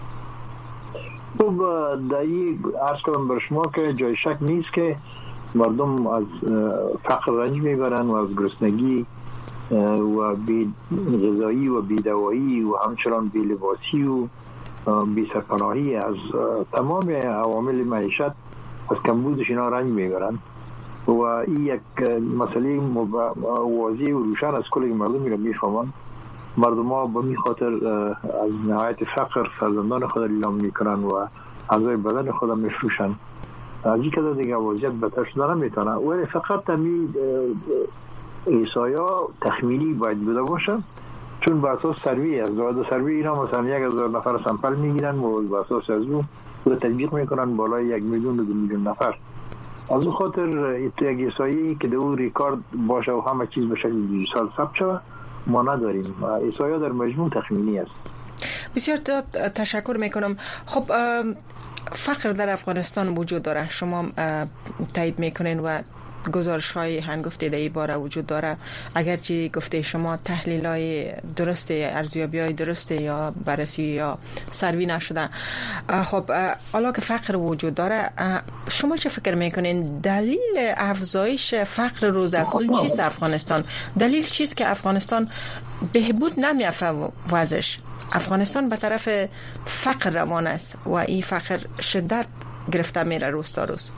خب در این عرض کنم بر شما که جای شک نیست که مردم از فقر رنج میبرن و از گرسنگی و بی غذایی و بی دوایی و همچنان بی لباسی و بی سرپناهی، از تمام عوامل معیشت، از کمبودش اینا رنج میبرن و این یک مسئله واضح و روشن از کل مردم میره میفهمن. مردم ها به می خاطر از نهایت فقر فرزندان خود اعلام میکنن و اعضای بدن خود میفروشن. از این که دیگه وضعیت بهتر شده نمیتونه، ولی فقط همین ایسایا تخمینی باید بوده باشه، چون به اساس سروی از داده سروی اینا مثلا یک هزار نفر سمپل میگیرن و به اساس از اون رو تطبیق میکنن بالای یک میلیون و دو میلیون نفر. از اون خاطر یک ایسایی که دو ریکارد باشه و همه چیز به شکل دیجیتال ثبت شود ما نداریم. ایسایا در مجموع تخمینی است. بسیار تشکر میکنم. خب فقر در افغانستان وجود داره، شما تایید میکنین و گزارش های هنگفته در این باره وجود داره، اگرچه گفته شما تحلیل های درسته، ارزیابی های درسته یا بررسی یا سروی نشده. خب حالا که فقر وجود داره، شما چه فکر میکنین دلیل افزایش فقر روزافزون چیست افغانستان؟ دلیل چیست که افغانستان بهبود نمیافته وضعش؟ افغانستان به طرف فقر روان است و این فقر شدت گرفته میره روز تا روز؟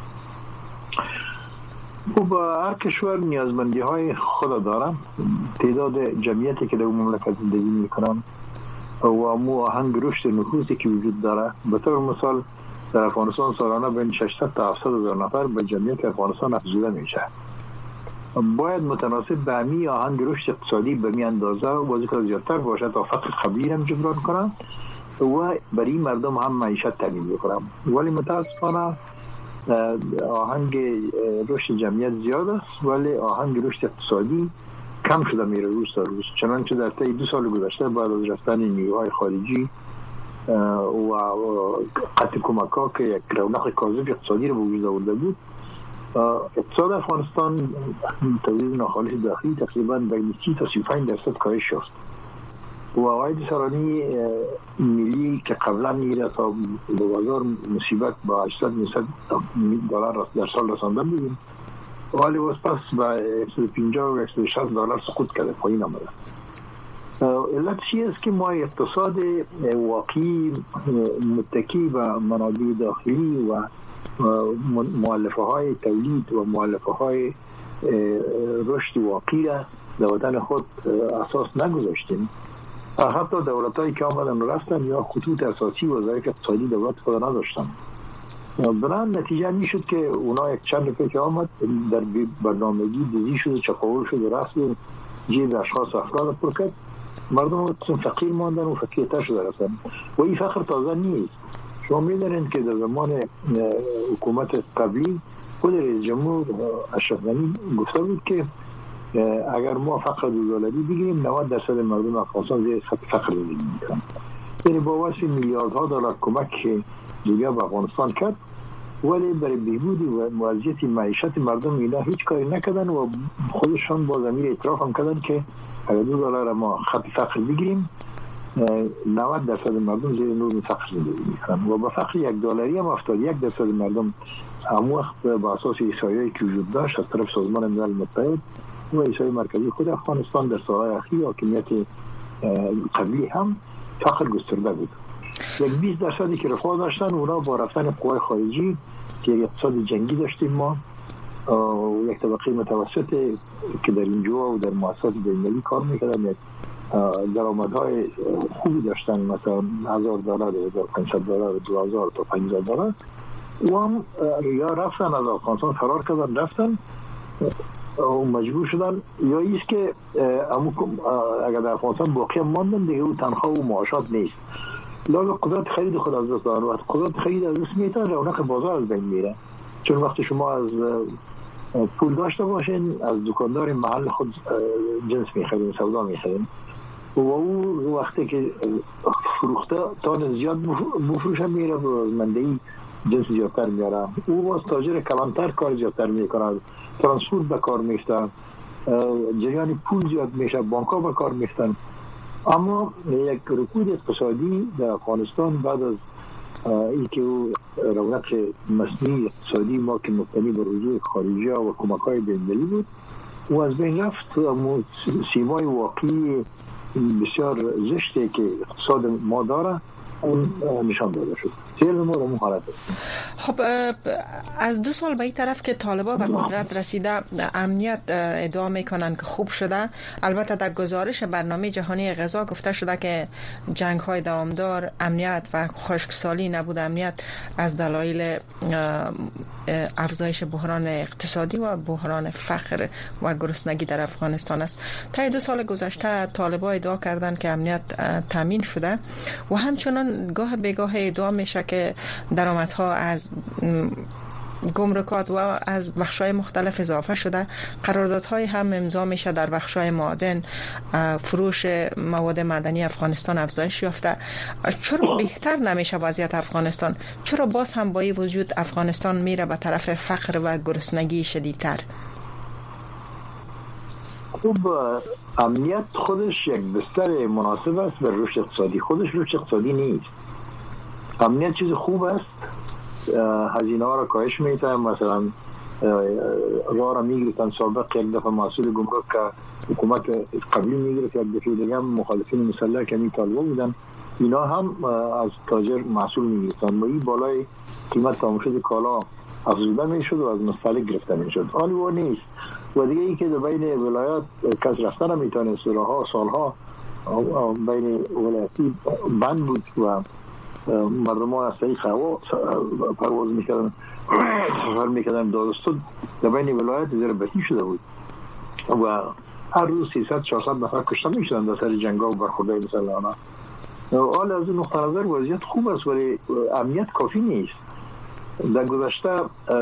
خب هر کشور نیازمندی های خود داره. تعداد جمعیتی که در مملکت زندگی میکنن و مو آهنگ رشد نفوسی که وجود داره، به طور مثال در افغانستان سالانه بین ششصد تا هفتصد هزار نفر به جمعیت افغانستان افزوده میشه. باید متناسب به همی آهنگ رشد اقتصادی به می اندازه وظیفه زیادتر باشه تا فقر قبلی هم جبران کنن و برای مردم هم معیشت تامین بکنن. ولی متاسفانه آهنگ رشد جمعیت زیاد است ولی آهنگ رشد اقتصادی کم شده میره روز تا روز. چنانچه در طی دو سال گذشته بعد از رفتن نیروهای خارجی و قطع کمک‌ها که یک رونق کاذب اقتصادی رو به وجود آورده بود، اقتصاد افغانستان تولید ناخالص داخلی تقریبا بین سی تا سی و پنج درصد کاهش یافت و عواید سرانه ملی که قبلا میره تا به بازار مصیبت با هشتصد دلار در سال رسانده بودیم ولی باز پس به صد و پنجاه و صد و شصت دلار سقوط کرده، پایین آمده. علت چی است که ما اقتصاد واقعی متکی به منابع داخلی و مؤلفه های تولید و مؤلفه های رشد واقعی را در وطن خود اساس نگذاشتیم. حتی دولت هایی که آمدن رفتن یا خطوط اساسی وظایف اقتصادی دولت خود نداشتن. بنابراین نتیجه می شد که اونا یک چند روپیه که آمد در برنامگی دزدی شد و چپاول شد و رفت جیب اشخاص افراد پر کرد، مردم فقیر ماندن و فقیرتر شده رفتن و این فقر تازه نیست. شما می‌دانید که در زمان حکومت قبلی خود رئیس جمهور اشرف غنی گفته بود که اگر ما فقر دو دلاری بگیریم نود درصد مردم افغانستان زیر خط فقر زندگی می‌کنند. یعنی با واسه میلیاردها دلار کمک که دنیا به افغانستان کرد ولی برای بهبود و وضعیت معیشت مردم اینا هیچ کاری نکردن و خودشان با ضمیر اعتراف هم کردن که اگر دو دلار ما خط فقر بگیریم نود درصد مردم زیر نور فقر زندگی میکنن و با فقر یک دلاری هم هفتاد و یک درصد مردم هم وقت با اساس احصایه‌ای که وجود داشت از طرف سازمان ملل متحد و احصایه مرکزی خود افغانستان در سالهای اخیر حاکمیت قبلی هم فقر گسترده بود. یک بیست درصدی که رفاه داشتن اونا با رفتن قوای خارجی که اقتصاد جنگی داشتیم ما و یک طبقه متوسط که در اینجا و در مؤسسات بین‌المللی کار میکردن یک درآمدهای خوبی داشتن، مثلا هزار دلار، هزار و پانصد دلار، دو هزار تا پنج هزار دلار و هم یا رفتن از افغانستان فرار کردن رفتن و مجبور شدن یا ایست که اگر در افغانستان باقی ماندن دیگه او تنخواه و معاشات نیست، لازم قدرت خرید خود از دست دارن. وقت قدرت خرید از دست میتن رونق بازار از بین میره، چون وقتی شما از پول داشته باشین از دکاندار محل خود جنس میخرین، سودا میخرین و او وقتی که فروخته تان زیاد بفروشه میره و مندهی جنس زیادتر میاره، او باز تاجر کلانتر کار زیادتر میکنه، ترانسپورت به کار میفتن، جریان پول زیاد میشه، بانک ها به کار میفتن. اما یک رکود اقتصادی در افغانستان بعد از اینکه او رونق مصنوعی اقتصادی ما که مبتنی بر رجوع خارجی و کمک های بین‌المللی بود و از بین رفت، سیمای واقعی بسیار زشتی که اقتصاد ما داره اون نشان داده شد. خب از دو سال به این طرف که طالبان به قدرت رسیده امنیت ادعا میکنن که خوب شده. البته در گزارش برنامه جهانی غذا گفته شده که جنگ های دوامدار، امنیت و خشکسالی نبود امنیت از دلایل افزایش بحران اقتصادی و بحران فقر و گرسنگی در افغانستان است. تا دو سال گذشته طالبان ادعا کردن که امنیت تامین شده و همچنان گاه به گاه ادعا میشه که درآمدها از گمرکات و از بخش‌های مختلف اضافه شده. قراردادهای هم امضا میشه در بخش‌های معادن، فروش مواد معدنی افغانستان افزایش یافته. چرا بهتر نمیشه وضعیت افغانستان؟ چرا باز هم با این وجود افغانستان میره به طرف فقر و گرسنگی شدیدتر؟ خب امنیت خودش یک بستر مناسب است به رشد اقتصادی، خودش رشد اقتصادی نیست. امنیت چیز خوب است، هزینه ها را کاهش میده، مثلا راه را میگیرتن سابق یک دفعه مسئول گمرک که حکومت قبلی میگیرد یک دفعه دیگه هم مخالفین مسلح که می طالبا بودن اینا هم از تاجر مسئول میگیرتن و این بالای قیمت تمام شده کالا افزوده میشد و از مستهلک گرفته میشد. آن و نیست. و دیگه ای که بین ولایات کس رفتن میتونه سالها سالها بین ولایتی بند بود و مردمان از طریق هوا پرواز میکردن سفر میکردن. داستان در بین ولایات زیر بطی شده بود و هر روز سیصد چهارصد نفر کشته میشدن در سر جنگا و برخوردهای مسلحانه. حال از این نقطه نظر وضعیت خوب است ولی امنیت کافی نیست. در گذشته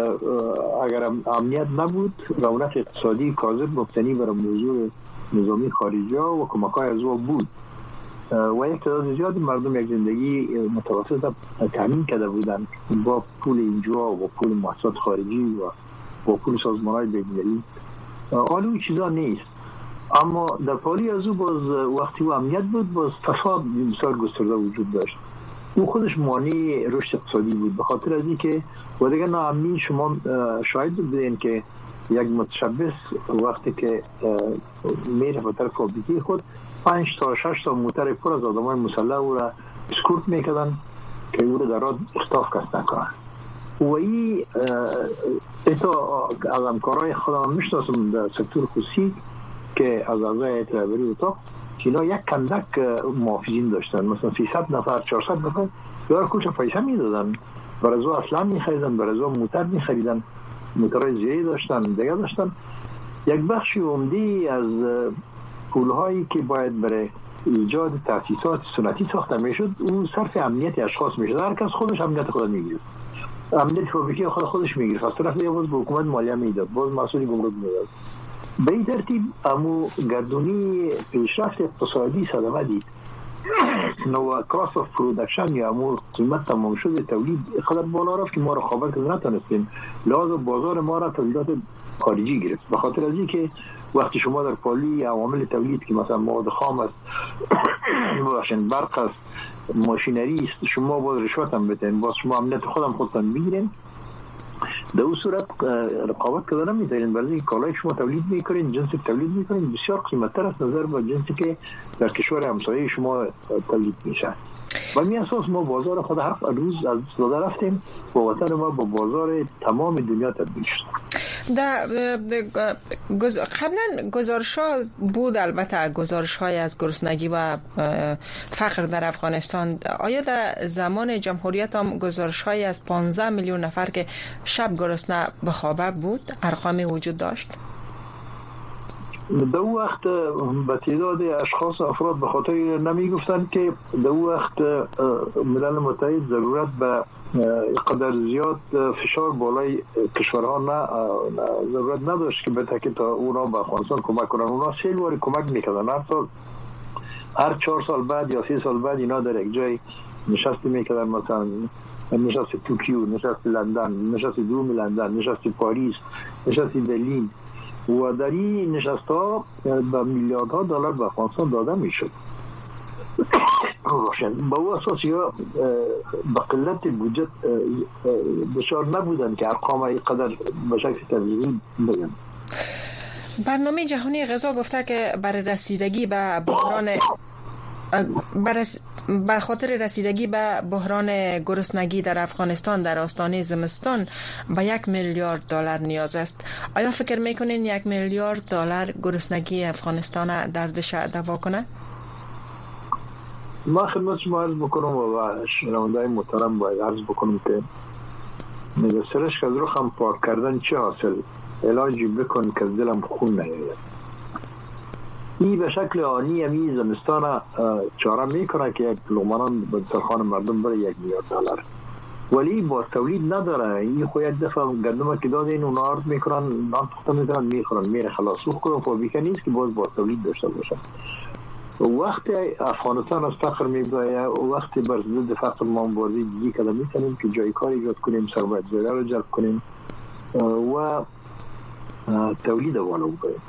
اگر امنیت نبود رونق اقتصادی کاذب مبتنی بر موضوع نظامی خارجی و کمک‌های از او بود و یک تعداد زیادی مردم یک زندگی متوسط تامین کرده بودند با پول اینجا و با پول مؤسسات خارجی و با پول سازمان‌های بین‌المللی. حالا این چیزا نیست. اما در پالی از او باز وقتی و امنیت بود باز فساد بسیار گسترده وجود داشت. او خودش مانع رشد اقتصادی بود به خاطر از اینکه و دیگه ناامنی شما شاهد بودین که یک متشبث وقتی که میره به طرف فابریکه خود پنج تا شش تا موتر پر از آدمای مسلح او را اسکورت میکردن که او را در راه اختطاف کس نکنن. و این ایتا از همکارای خودم میشناسم در سکتور خصوصی که از اعضای ترابری اتاق که اینا یک کندک محافظین داشتن، مثلا سیصد نفر چهارصد نفر یار کلش پیسه میدادن برای از اصلا میخریدن، برای از موتر میخریدن، موترهای زیری داشتن دیگه داشتن. یک بخشی عمده از پولهایی که باید برای ایجاد تاسیسات سنتی ساخته میشد اون صرف امنیت اشخاص میشد. هر کس خودش امنیت خود میگیره، امنیت فابریکه خود خودش میگیره، از طرف دیگه باز به حکومت مالیه میداد، باز مسئول گمرک میداد. به این ترتیب امو گردونی پیشرفت اقتصادی صدمه دید. نو کاست آف پرودکشن یا امو قیمت تمام شده تولید خدر بالا رفت که ما را خبر که نتونستیم لازم بازار ما را تولیدات خارجی گرفت. به خاطر از این که وقتی شما در پالی عوامل تولید که مثلا مواد خام است باشن برق است ماشینری است شما باز رشوت هم بتین باز شما امنیت خودم خودتان بگیرین در اون صورت رقابت کردن نمیتونین برای این کالای شما تولید میکنین جنس تولید میکنین بسیار قیمتتر از نظر با جنسی که در کشور همسایه شما تولید میشه. و می اساس ما بازار خود هر روز از داده رفتیم با وطن ما با بازار تمام دنیا تبدیل شد. در گز... قبلا گزارش‌ها بود البته گزارش‌های از گرسنگی و فقر در افغانستان. آیا در زمان جمهوریت هم گزارش‌های از پانزده میلیون نفر که شب گرسنه به خوابه بود ارقامی وجود داشت؟ در وقت به تعداد اشخاص افراد به خاطر نمی گفتن که در وقت ملل متحد ضرورت به قدر زیاد فشار بالای کشورها نه ضرورت نداشت که بته که تا اونا به افغانستان کمک کنن. اونا سه بار کمک میکردن. هر سال هر چهار سال بعد یا سه سال بعد اینا در یک جای نشست میکردن، مثلا نشست توکیو، نشست لندن، نشست دوم لندن، نشست پاریس، نشست برلین و در این نشست ها به میلیاردها دلار به افغانستان داده میشد. با او اساس یا به قلت بودجت بسیار نبودن که ارقام اینقدر به شکل طبیعی بگن. برنامه جهانی غذا گفته که برای رسیدگی به بحران بر خاطر رسیدگی به بحران گرسنگی در افغانستان در آستانه زمستان به یک میلیارد دلار نیاز است. آیا فکر میکنین یک میلیارد دلار گرسنگی افغانستان دردش دوا کنه؟ ما خدمت شما عرض بکنم و شنونده‌های محترم باید عرض بکنم که سرش که از رو خم پاک کردن چه حاصل؟ علاجی بکن که دلم خون نیاید. این به شکل آنی همی زمستان چاره میکنه که یک لغمانان به دسترخوان مردم بره یک میلیارد دلار، ولی باز تولید نداره. این خو یک دفعه گندم که داده این اون آرد میکنن نان پخته میکنن میخورن میره خلاص. او خود فابریکه نیست که باز باز تولید داشته باشه. وقتی افغانستان از فقر میبایه و وقتی بر ضد فقر ما مبارزه جدی کردن میتونیم که جای کار ایجاد کنیم، سرمایه‌گذاری رو جلب کنیم و تولید بالا ببریم.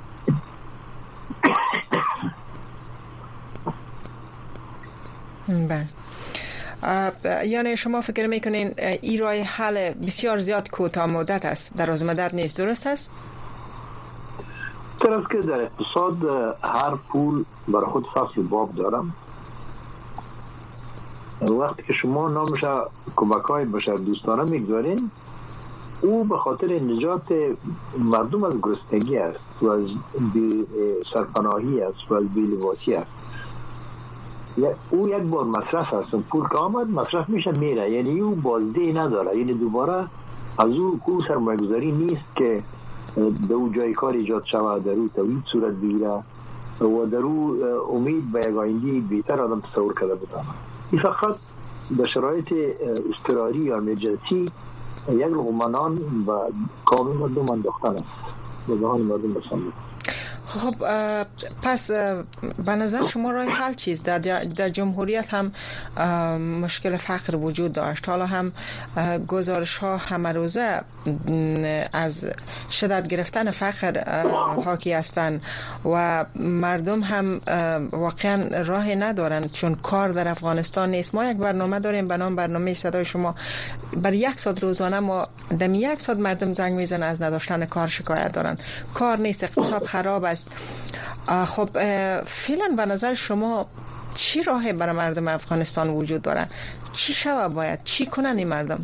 بله. یعنی شما فکر میکنین این راه حل بسیار زیاد کوتاه مدت است، دراز مدت نیست، درست است؟ طرف که در اقتصاد هر پول بر خود فصل باب دارم وقتی که شما نامش کمک‌های بشر دوستانه میگذارین، او به خاطر نجات مردم از گرسنگی است و از بی سرپناهی است و از بی‌لباسی است. او یک بار مصرف است، پول که آمد مصرف میشه میره، یعنی او بازده نداره، یعنی دوباره از او او سرمایه‌گذاری نیست که در او جای کار ایجاد شود، در او تولید صورت بگیره و در او امید به یک آینده بهتر آدم تصور کرده بودن. این فقط در شرایط اضطراری یا امرجنسی یک لقمه و کامل مردم انداختن است به دهان مردم رساندن. خب پس به نظر شما راه حل چیست؟ در, در جمهوریت هم مشکل فقر وجود داشت، حالا هم گزارش ها همه روزه از شدت گرفتن فقر حاکی هستند و مردم هم واقعا راه ندارن چون کار در افغانستان نیست. ما یک برنامه داریم به نام برنامه صدای شما. بر یک ساعت روزانه ما دمی یک ساعت مردم زنگ میزنن از نداشتن کار شکایت دارن، کار نیست، اقتصاد خراب است. خب فعلا به نظر شما چی راهی برای مردم افغانستان وجود داره؟ چی شود باید؟ چی کنن این مردم؟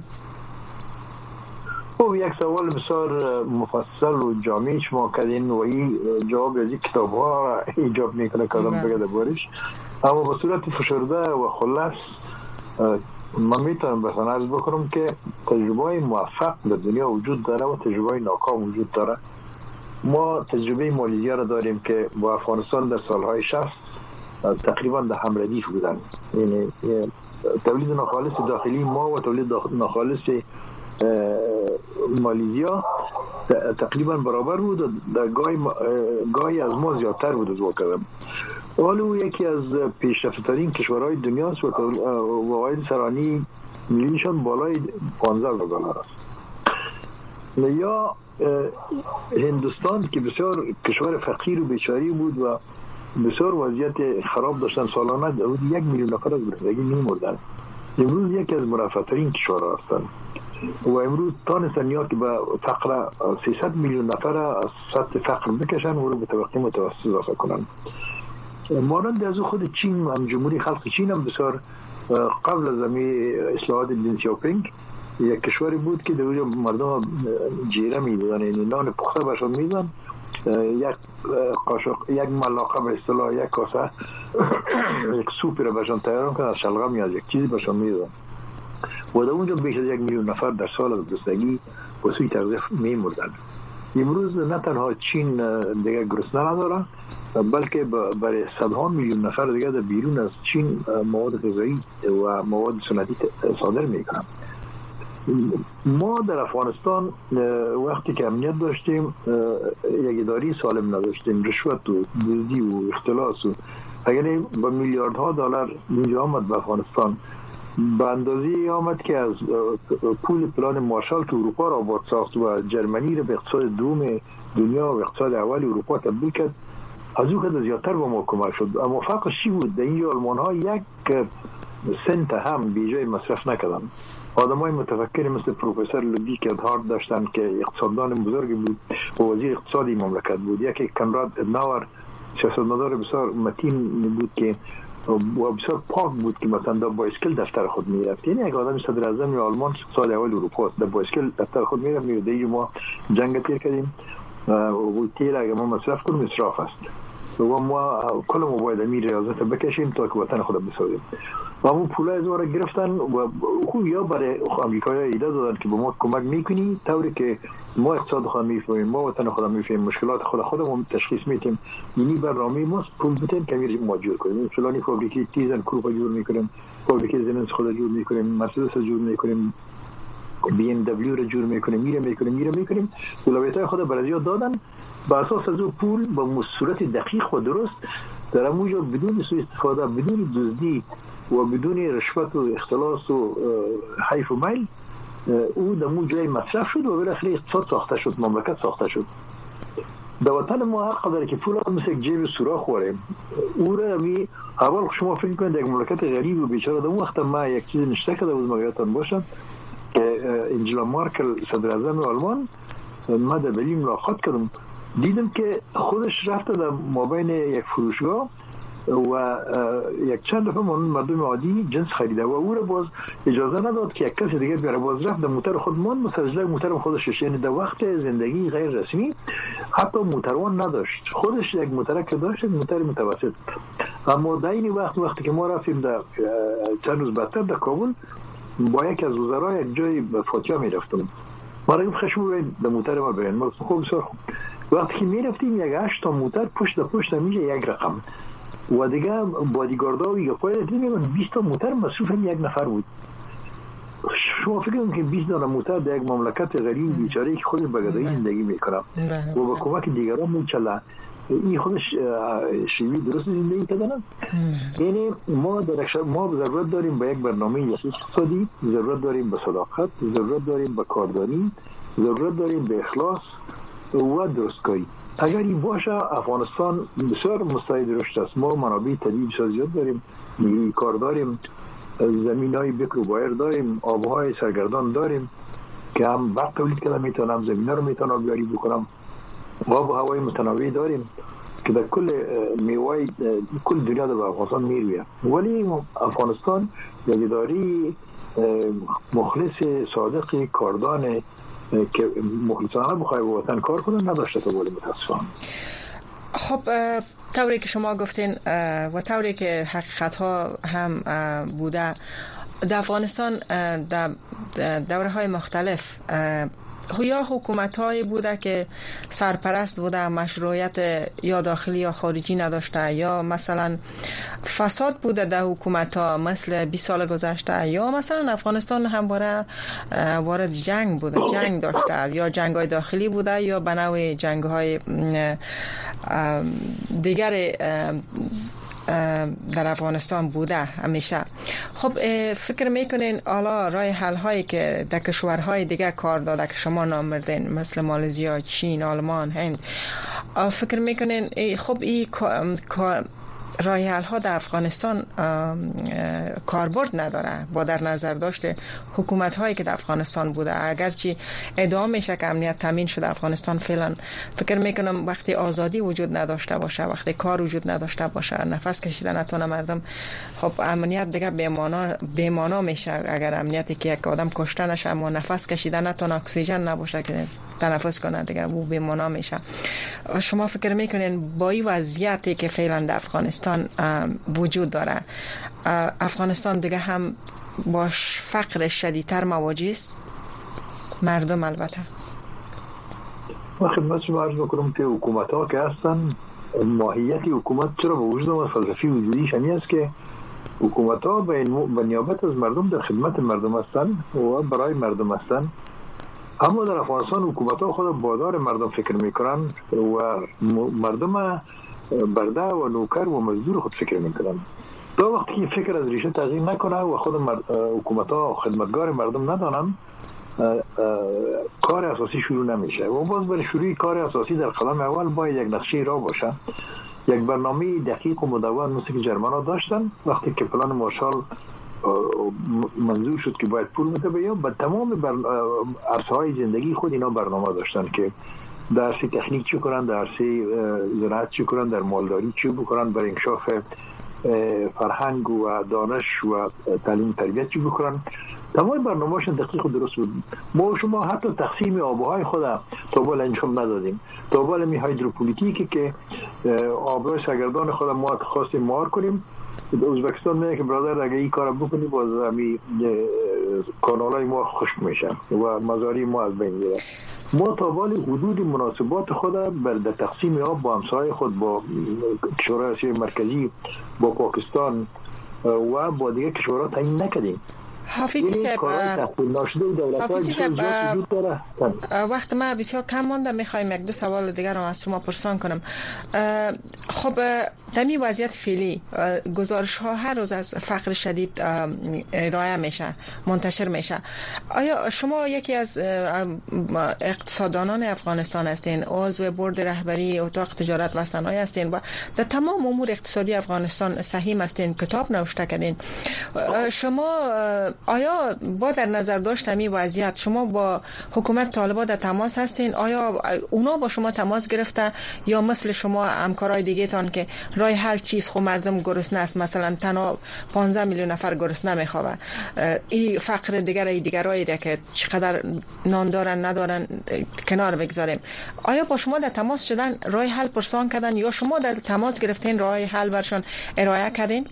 خب یک سوال بسیار مفصل و جامع شما کردین و این جواب از این کتاب ها ایجاب میکنه که آدم بگه دربارش، اما به صورت فشرده و خلاص من میتونم بسان عرض بکنم که تجربه موفق در دنیا وجود داره و تجربه ناکام وجود داره. ما تجربه مالیزیا را داریم که با افغانستان در سالهای شصت تقریبا در هم ردیف بودن، یعنی تولید ناخالص داخلی ما و تولید ناخالص مالیزیا تقریبا برابر بود و در گاهی گاهی از ما زیادتر بود از واقعا. ولی او یکی از پیشرفته‌ترین کشورهای دنیاست و واحد سرانی ملیشان بالای پانزده هزار دلار است. یا هندوستان که بسیار کشور فقیر و بیچاره بود و بسیار وضعیت خراب داشتن، سالانه حدود یک میلیون نفر از گرسنگی می‌مردند. امروز یکی از مرفه‌ترین کشورها هستند و امروز تانستن یا که به فقر سیصد میلیون نفر از سطح فقر بکشن و رو به طبقه متوسط اضافه کنن. مانند از خود چین هم جمهوری خلق چین هم بسیار قبل از امی اصلاحات دن سیاوپینگ یک کشوری بود که در مردم جیره میدادن، یعنی نان پخته بهشون میدن، یک قاشق یک ملاقه به اصطلاح یک کاسه یک سوپی را بهشون تیار میکنن، از شلغم یا یک چیزی بهشون میدادن و در اونجا بیش از یک میلیون نفر در سال از گرسنگی و سوی تغذیه میمردن. امروز نه تنها چین دیگه گرسنه نداره بلکه برای صدها میلیون نفر دیگه در بیرون از چین مواد غذایی و مواد سنتی صادر میکنن. ما در افغانستان وقتی که امنیت داشتیم یک اداری سالم نداشتیم، رشوت و دزدی و اختلاس و اگر با میلیاردها دلار اینجا آمد به افغانستان به اندازه آمد که از پول پلان مارشال که اروپا را آباد ساخت و جرمنی را به اقتصاد دوم دنیا و اقتصاد اول اروپا تبدیل کرد، از او که زیادتر به ما کمک شد. اما فرقش چی بود؟ در اینجا آلمان ها یک سنت هم بی جای مصرف نکردن. آدمای متفکر مثل پروفسور لودویک هارت داشتن که اقتصاددان بزرگی بود و وزیر اقتصادی مملکت بود. یکی کنراد ادناور سیاستمدار بسیار متین بود که و بسیار پاک بود که مثلا در بایسکل دفتر خود میرفت، یعنی یک آدم صدر اعظم آلمان اقتصاد اول اروپا در بایسکل دفتر خود میرفت. میگه ما جنگ تیر کردیم و تیر اگه ما مصرف کنیم اسراف است و ما کل ما باید امیر ریاضت بکشیم تا که وطن خود بسازیم. و همون پولای از ما را گرفتن و خوب یا برای امریکایی ایده دادن که به ما کمک میکنی طوری که ما اقتصاد خود میفهمیم، ما وطن خود میفهمیم، مشکلات خود خودمون تشخیص میدیم، یعنی برنامه ما پول بتین که امیر ما جور کنیم، فلانی فابریکی تیزن کروپا جور میکنیم، فابریکی زننس خود جور میکنیم، مرسدس جور میکنیم، بی ام دبلیو را جور میکنیم، میره میکنیم میره میکنیم ولایت‌های خود برازیل دادن. با اساس از پول با صورت دقیق و درست در همونجا بدون سوء استفاده، بدون دزدی و بدون رشوت و اختلاس و حیف و میل او در اون جای مصرف شد و بالاخره اقتصاد ساخته شد، مملکت ساخته شد. در وطن ما حق داره که پول مثل یک جیب سوراخ خوریم. او را می اول شما فکر کنید یک مملکت غریب و بیچاره. در اون وقت ما یک چیز نشته کرده بود مگهاتان باشم که انجلا مارکل صدر اعظم آلمان ما در برلین ملاقات کردم، دیدم که خودش رفته در مابین یک فروشگاه و یک چند دفعه مردم عادی جنس خریده و او را باز اجازه نداد که یک کسی دیگه بیاره. باز رفت در موتر خود مان مسجله موتر خودش. یعنی در وقت زندگی غیر رسمی حتی موتروان نداشت، خودش یک موتر که داشت موتر متوسط. اما در این وقت وقتی که ما رفتیم در چند روز بعدتر در کابل با یک از وزرای یک جای فاتیا می رفتم، ما را گفت خشم ببین در موتر ما برین. ما خوب بسیار خوب. وقتی که می رفتیم یک هشت تا موتر پشت پشت میشه یک رقم و دیگه بادیگاردا و یکای دیگه بیست تا موتر مصروف یک نفر بود. شما فکر کنید که بیست تا موتر در یک مملکت غریب بیچاره که خودش بغدادی زندگی میکنه و با کمک دیگران میچله، این خودش شیوه درست زندگی کردن. یعنی ما در ما ضرورت داریم به یک برنامه اقتصادی، ضرورت داریم به صداقت، ضرورت داریم به کاردانی، ضرورت داریم به اخلاص و درستکاری. اگر این باشه افغانستان بسیار مستعد رشد است. ما منابع طبیعی بسیار زیاد داریم، نیروی کار داریم، زمینای بکر و بایر داریم، آبهای سرگردان داریم که هم برق تولید کنم میتونم زمین رو میتونم بیاری بکنم، آب و هوای متنوع داریم که در کل میوه کل دنیا در افغانستان میرویه. ولی افغانستان یک اداره مخلص صادق کاردان که مخلصانه بخواه به وطن کار کنن نداشته تا ولی متاسفانه. خب طوری که شما گفتین و طوری که حقیقت ها هم بوده در افغانستان در دوره های مختلف یا حکومت های بوده که سرپرست بوده، مشروعیت یا داخلی یا خارجی نداشته، یا مثلا فساد بوده در حکومت ها مثل بیست سال گذشته، یا مثلا افغانستان همواره وارد جنگ بوده، جنگ داشته، یا جنگ های داخلی بوده یا به نوع جنگ های دیگر در افغانستان بوده همیشه. خب فکر میکنین حالا راه حل هایی که در کشورهای دیگه کار داده که شما نام بردین مثل مالزیا، چین، آلمان، هند، فکر میکنین خب این راه حل ها در افغانستان کاربرد نداره با در نظر داشته حکومت هایی که در افغانستان بوده؟ اگرچه ادعا میشه که امنیت تامین شده افغانستان فعلا، فکر میکنم وقتی آزادی وجود نداشته باشه، وقتی کار وجود نداشته باشه، نفس کشیدن نتونه مردم، خب امنیت دیگه بی‌معنا بی‌معنا میشه. اگر امنیتی که یک آدم کشته نشه اما نفس کشیدن نتونه، اکسیژن نباشه که تنفس کنه دیگه، او بی‌معنا میشه. شما فکر میکنین با این وضعیتی که فعلا در افغانستان وجود داره افغانستان دیگه هم باش فقر شدیدتر مواجه است؟ مردم البته. ما خدمت شما عرض میکنم که حکومت ها که هستن، ماهیت حکومت چرا به وجود آمد فلسفی وجودیش همین است که حکومت ها به نیابت از مردم در خدمت مردم هستن و برای مردم هستن. اما در افغانستان حکومت ها خود بادار مردم فکر میکنن و مردم برده و نوکر و مزدور خود فکر میکنن. تا وقتی که فکر از ریشه تغییر نکنه و خود حکومت ها خدمتگار مردم ندانن، کار اساسی شروع نمیشه. و باز برای شروع کار اساسی در قدم اول باید یک نقشه را باشه، یک برنامه دقیق و مدون مثل که جرمن ها داشتن. وقتی که پلان مارشال منظور شد که باید پول میده بیان، به تمام بر... عرصه های زندگی خود اینا برنامه داشتن که در عرصه تکنیک چی کنن، در عرصه زراعت چی کنن، در مالداری چی بکنن، برای انکشاف فرهنگ و دانش و تعلیم تربیت چی بکنن. تمام برنامه‌شون دقیق و درست بود. ما شما حتی تقسیم آبهای خود تا بالا انجام ندادیم. تا بالا می هیدروپولیتیکی که آبهای سرگردان خود ما خواستیم مار کنیم. ازبکستان میگه که برادر اگه این کارو بکنی باز همین کانالای ما خشک میشن و مزاری ما از بین میره. ما تا بالا حدود مناسبات خود بر تقسیم آب با همسایه خود، با کشورهای آسیای مرکزی، با پاکستان و با دیگه کشورها تعیین نکردیم. حافظی صاحب حافظی صاحب وقت ما بسیار کم مونده، میخوایم یک دو سوال دیگر رو از شما پرسان کنم. خب تمی وضعیت فعلی گزارش ها هر روز از فقر شدید ارائه میشه، منتشر میشه. آیا شما یکی از اقتصاددانان افغانستان هستین، عضو بورد رهبری اتاق تجارت و صنایع هستین و در تمام امور اقتصادی افغانستان سهیم هستین، کتاب نوشته کردین. شما آیا با در نظر داشت همین وضعیت شما با حکومت طالبان در تماس هستین؟ آیا اونا با شما تماس گرفته یا مثل شما همکارای دیگه تان که راه حل چیز؟ خب مردم گرسنه است، مثلا تنها پانزده میلیون نفر گرسنه میخوابه. این فقر دیگر ای دیگرایی که چقدر نان دارن ندارن کنار بگذاریم. آیا با شما در تماس شدن، راه حل پرسان کردن یا شما در تماس گرفتین راه حل برشان ارائه کردین؟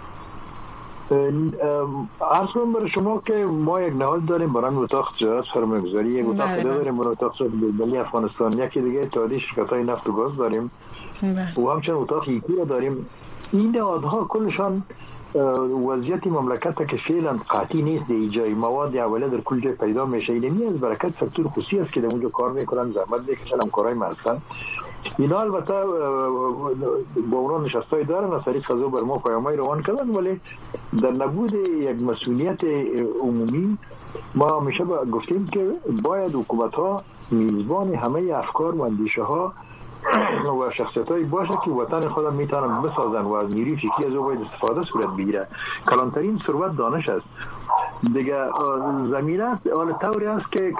اصلا برای شما که ما یک نهاد داریم برای اتاق تجارت سرمایه‌گذاری، یک اتاق دیگه داریم برای اتاق بین‌المللی افغانستان، یکی دیگه اتحادیه شرکت‌های نفت و گاز داریم و همچنین اتاق یکی را داریم. این نهادها کلشان وضعیت مملکت که فعلا قطعی نیست، در ایجای مواد اولیه در کل جای پیدا میشه. اینمی از برکت سکتور خصوصی است که در اونجا کار میکنن، زحمت میکشن، همکارای ما هستن. اینا البته با اونا نشستای دارن از طریق خزو بر ما پیامای روان کردن، ولی در نبود یک مسئولیت عمومی ما همیشه گفتیم که باید حکومت ها میزبان همه افکار و اندیشه ها و شخصیت هایی باشه که وطن خودم میتونن بسازن و از نیروی فکری از او باید استفاده صورت بگیره. کلانترین ثروت دانش است دیگه. زمینه حال طوری است که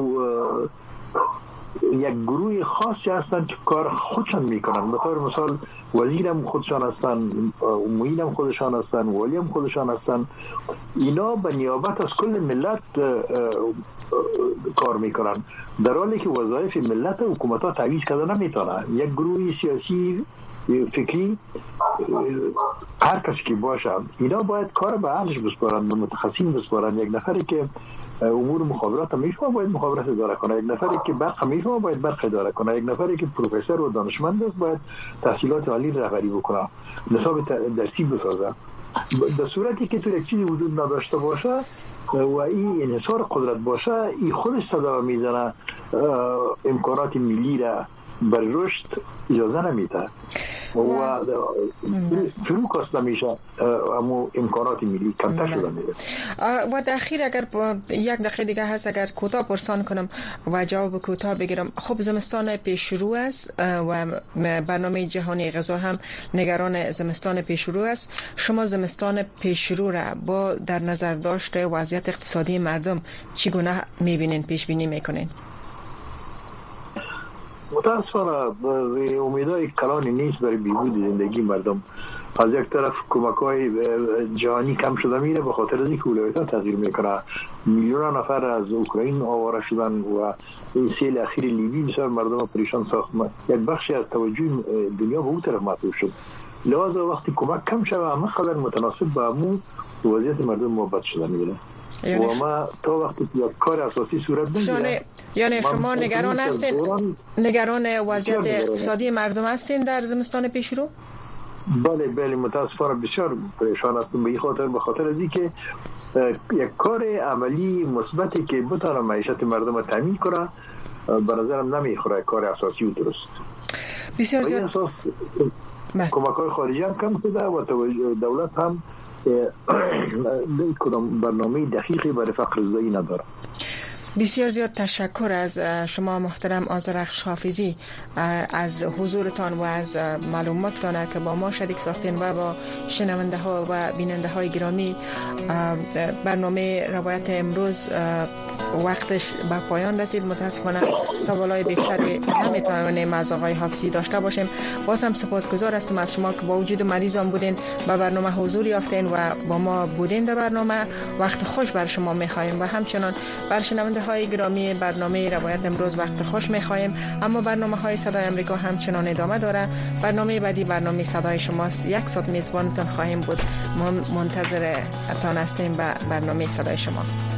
یک گروه خاصی هستن که کار خودشان میکنن. به طور مثال وزیرم خودشان هستن، معینم خودشان هستن، والیم خودشان هستن. اینا به نیابت از کل ملت کار میکنن، در حالی که وظایف ملت و حکومت ها تعویض کرده نمیتونه. یک گروه سیاسی فکری هر کسی که باشه اینا باید کار به اهلش بسپارن، به متخصصین بسپارن. یک نفری که امور مخابرات میفهمه باید مخابرات اداره کنه، یک نفری که برق میفهمه باید برق اداره کنه، یک نفری که پروفسور و دانشمند است باید تحصیلات عالی رهبری بکنه، نصاب درسی بسازه. در صورتی که تو یک چیزی وجود نداشته باشه و این انحصار قدرت باشه، این خودش صدا میزنه، امکانات ملی را بر رشد اجازه نمیده و فرو کاسته میشه، اما امکانات ملی کمتر شده میره. و در اخیر اگر یک دقیقه دیگه هست اگر کوتاه پرسان کنم و جواب کوتاه بگیرم. خب زمستان پیش رو است و برنامه جهانی غذا هم نگران زمستان پیش رو است. شما زمستان پیش رو را با در نظر داشته وضعیت اقتصادی مردم چگونه میبینین، پیش بینی میکنین؟ متاسفانه امیدهای کلانی نیست برای بهبود زندگی مردم. از یک طرف کمک‌های جهانی کم شده میره به خاطر از اینکه ولایت‌ها تغییر میکنه. میلیون نفر از اوکراین آواره شدن و این سیل اخیر لیبی بسیار مردم پریشان ساخت. یک بخشی از توجه دنیا به اون طرف معطوف شد. لذا وقتی کمک کم شده همه قدر متناسب با همون وضعیت مردم محبت شده میره. یعنی و ما تا وقتی یک کار اساسی صورت نگیره، یعنی شما نگران هستین، نگران وضعیت اقتصادی مردم هستین در زمستان پیش رو؟ بله بله متاسفانه بسیار پریشان هستم به این خاطر، به خاطر از اینکه یک کار عملی مثبتی که بتونه معیشت مردم تامین کنه به نظرم نمیخوره کار اساسی و درست. بسیار زیاد کمک‌های خارجی هم کم شده و دولت هم کدام برنامه دقیقی برای فقر زدایی نداره. بسیار زیاد تشکر از شما محترم آذرخش حافظی از حضورتان و از معلوماتتان که با ما شریک ساختین و با شنونده ها و بیننده های گرامی. برنامه روایت امروز وقتش به پایان رسید. متاسفانه سوالای بیشتری نمیتونیم از آقای حافظی داشته باشیم. باز هم سپاسگزار هستم از شما که با وجود مریضان بودین به برنامه حضور یافتین و با ما بودین در برنامه. وقت خوش بر شما میخوایم و همچنان بر شنونده های گرامی برنامه روایت امروز وقت خوش میخوایم. اما برنامه های صدای امریکا همچنان ادامه داره. برنامه بعدی برنامه صدای شماست. یک ساعت میزبانتان خواهیم بود. منتظر تان هستیم به برنامه صدای شما.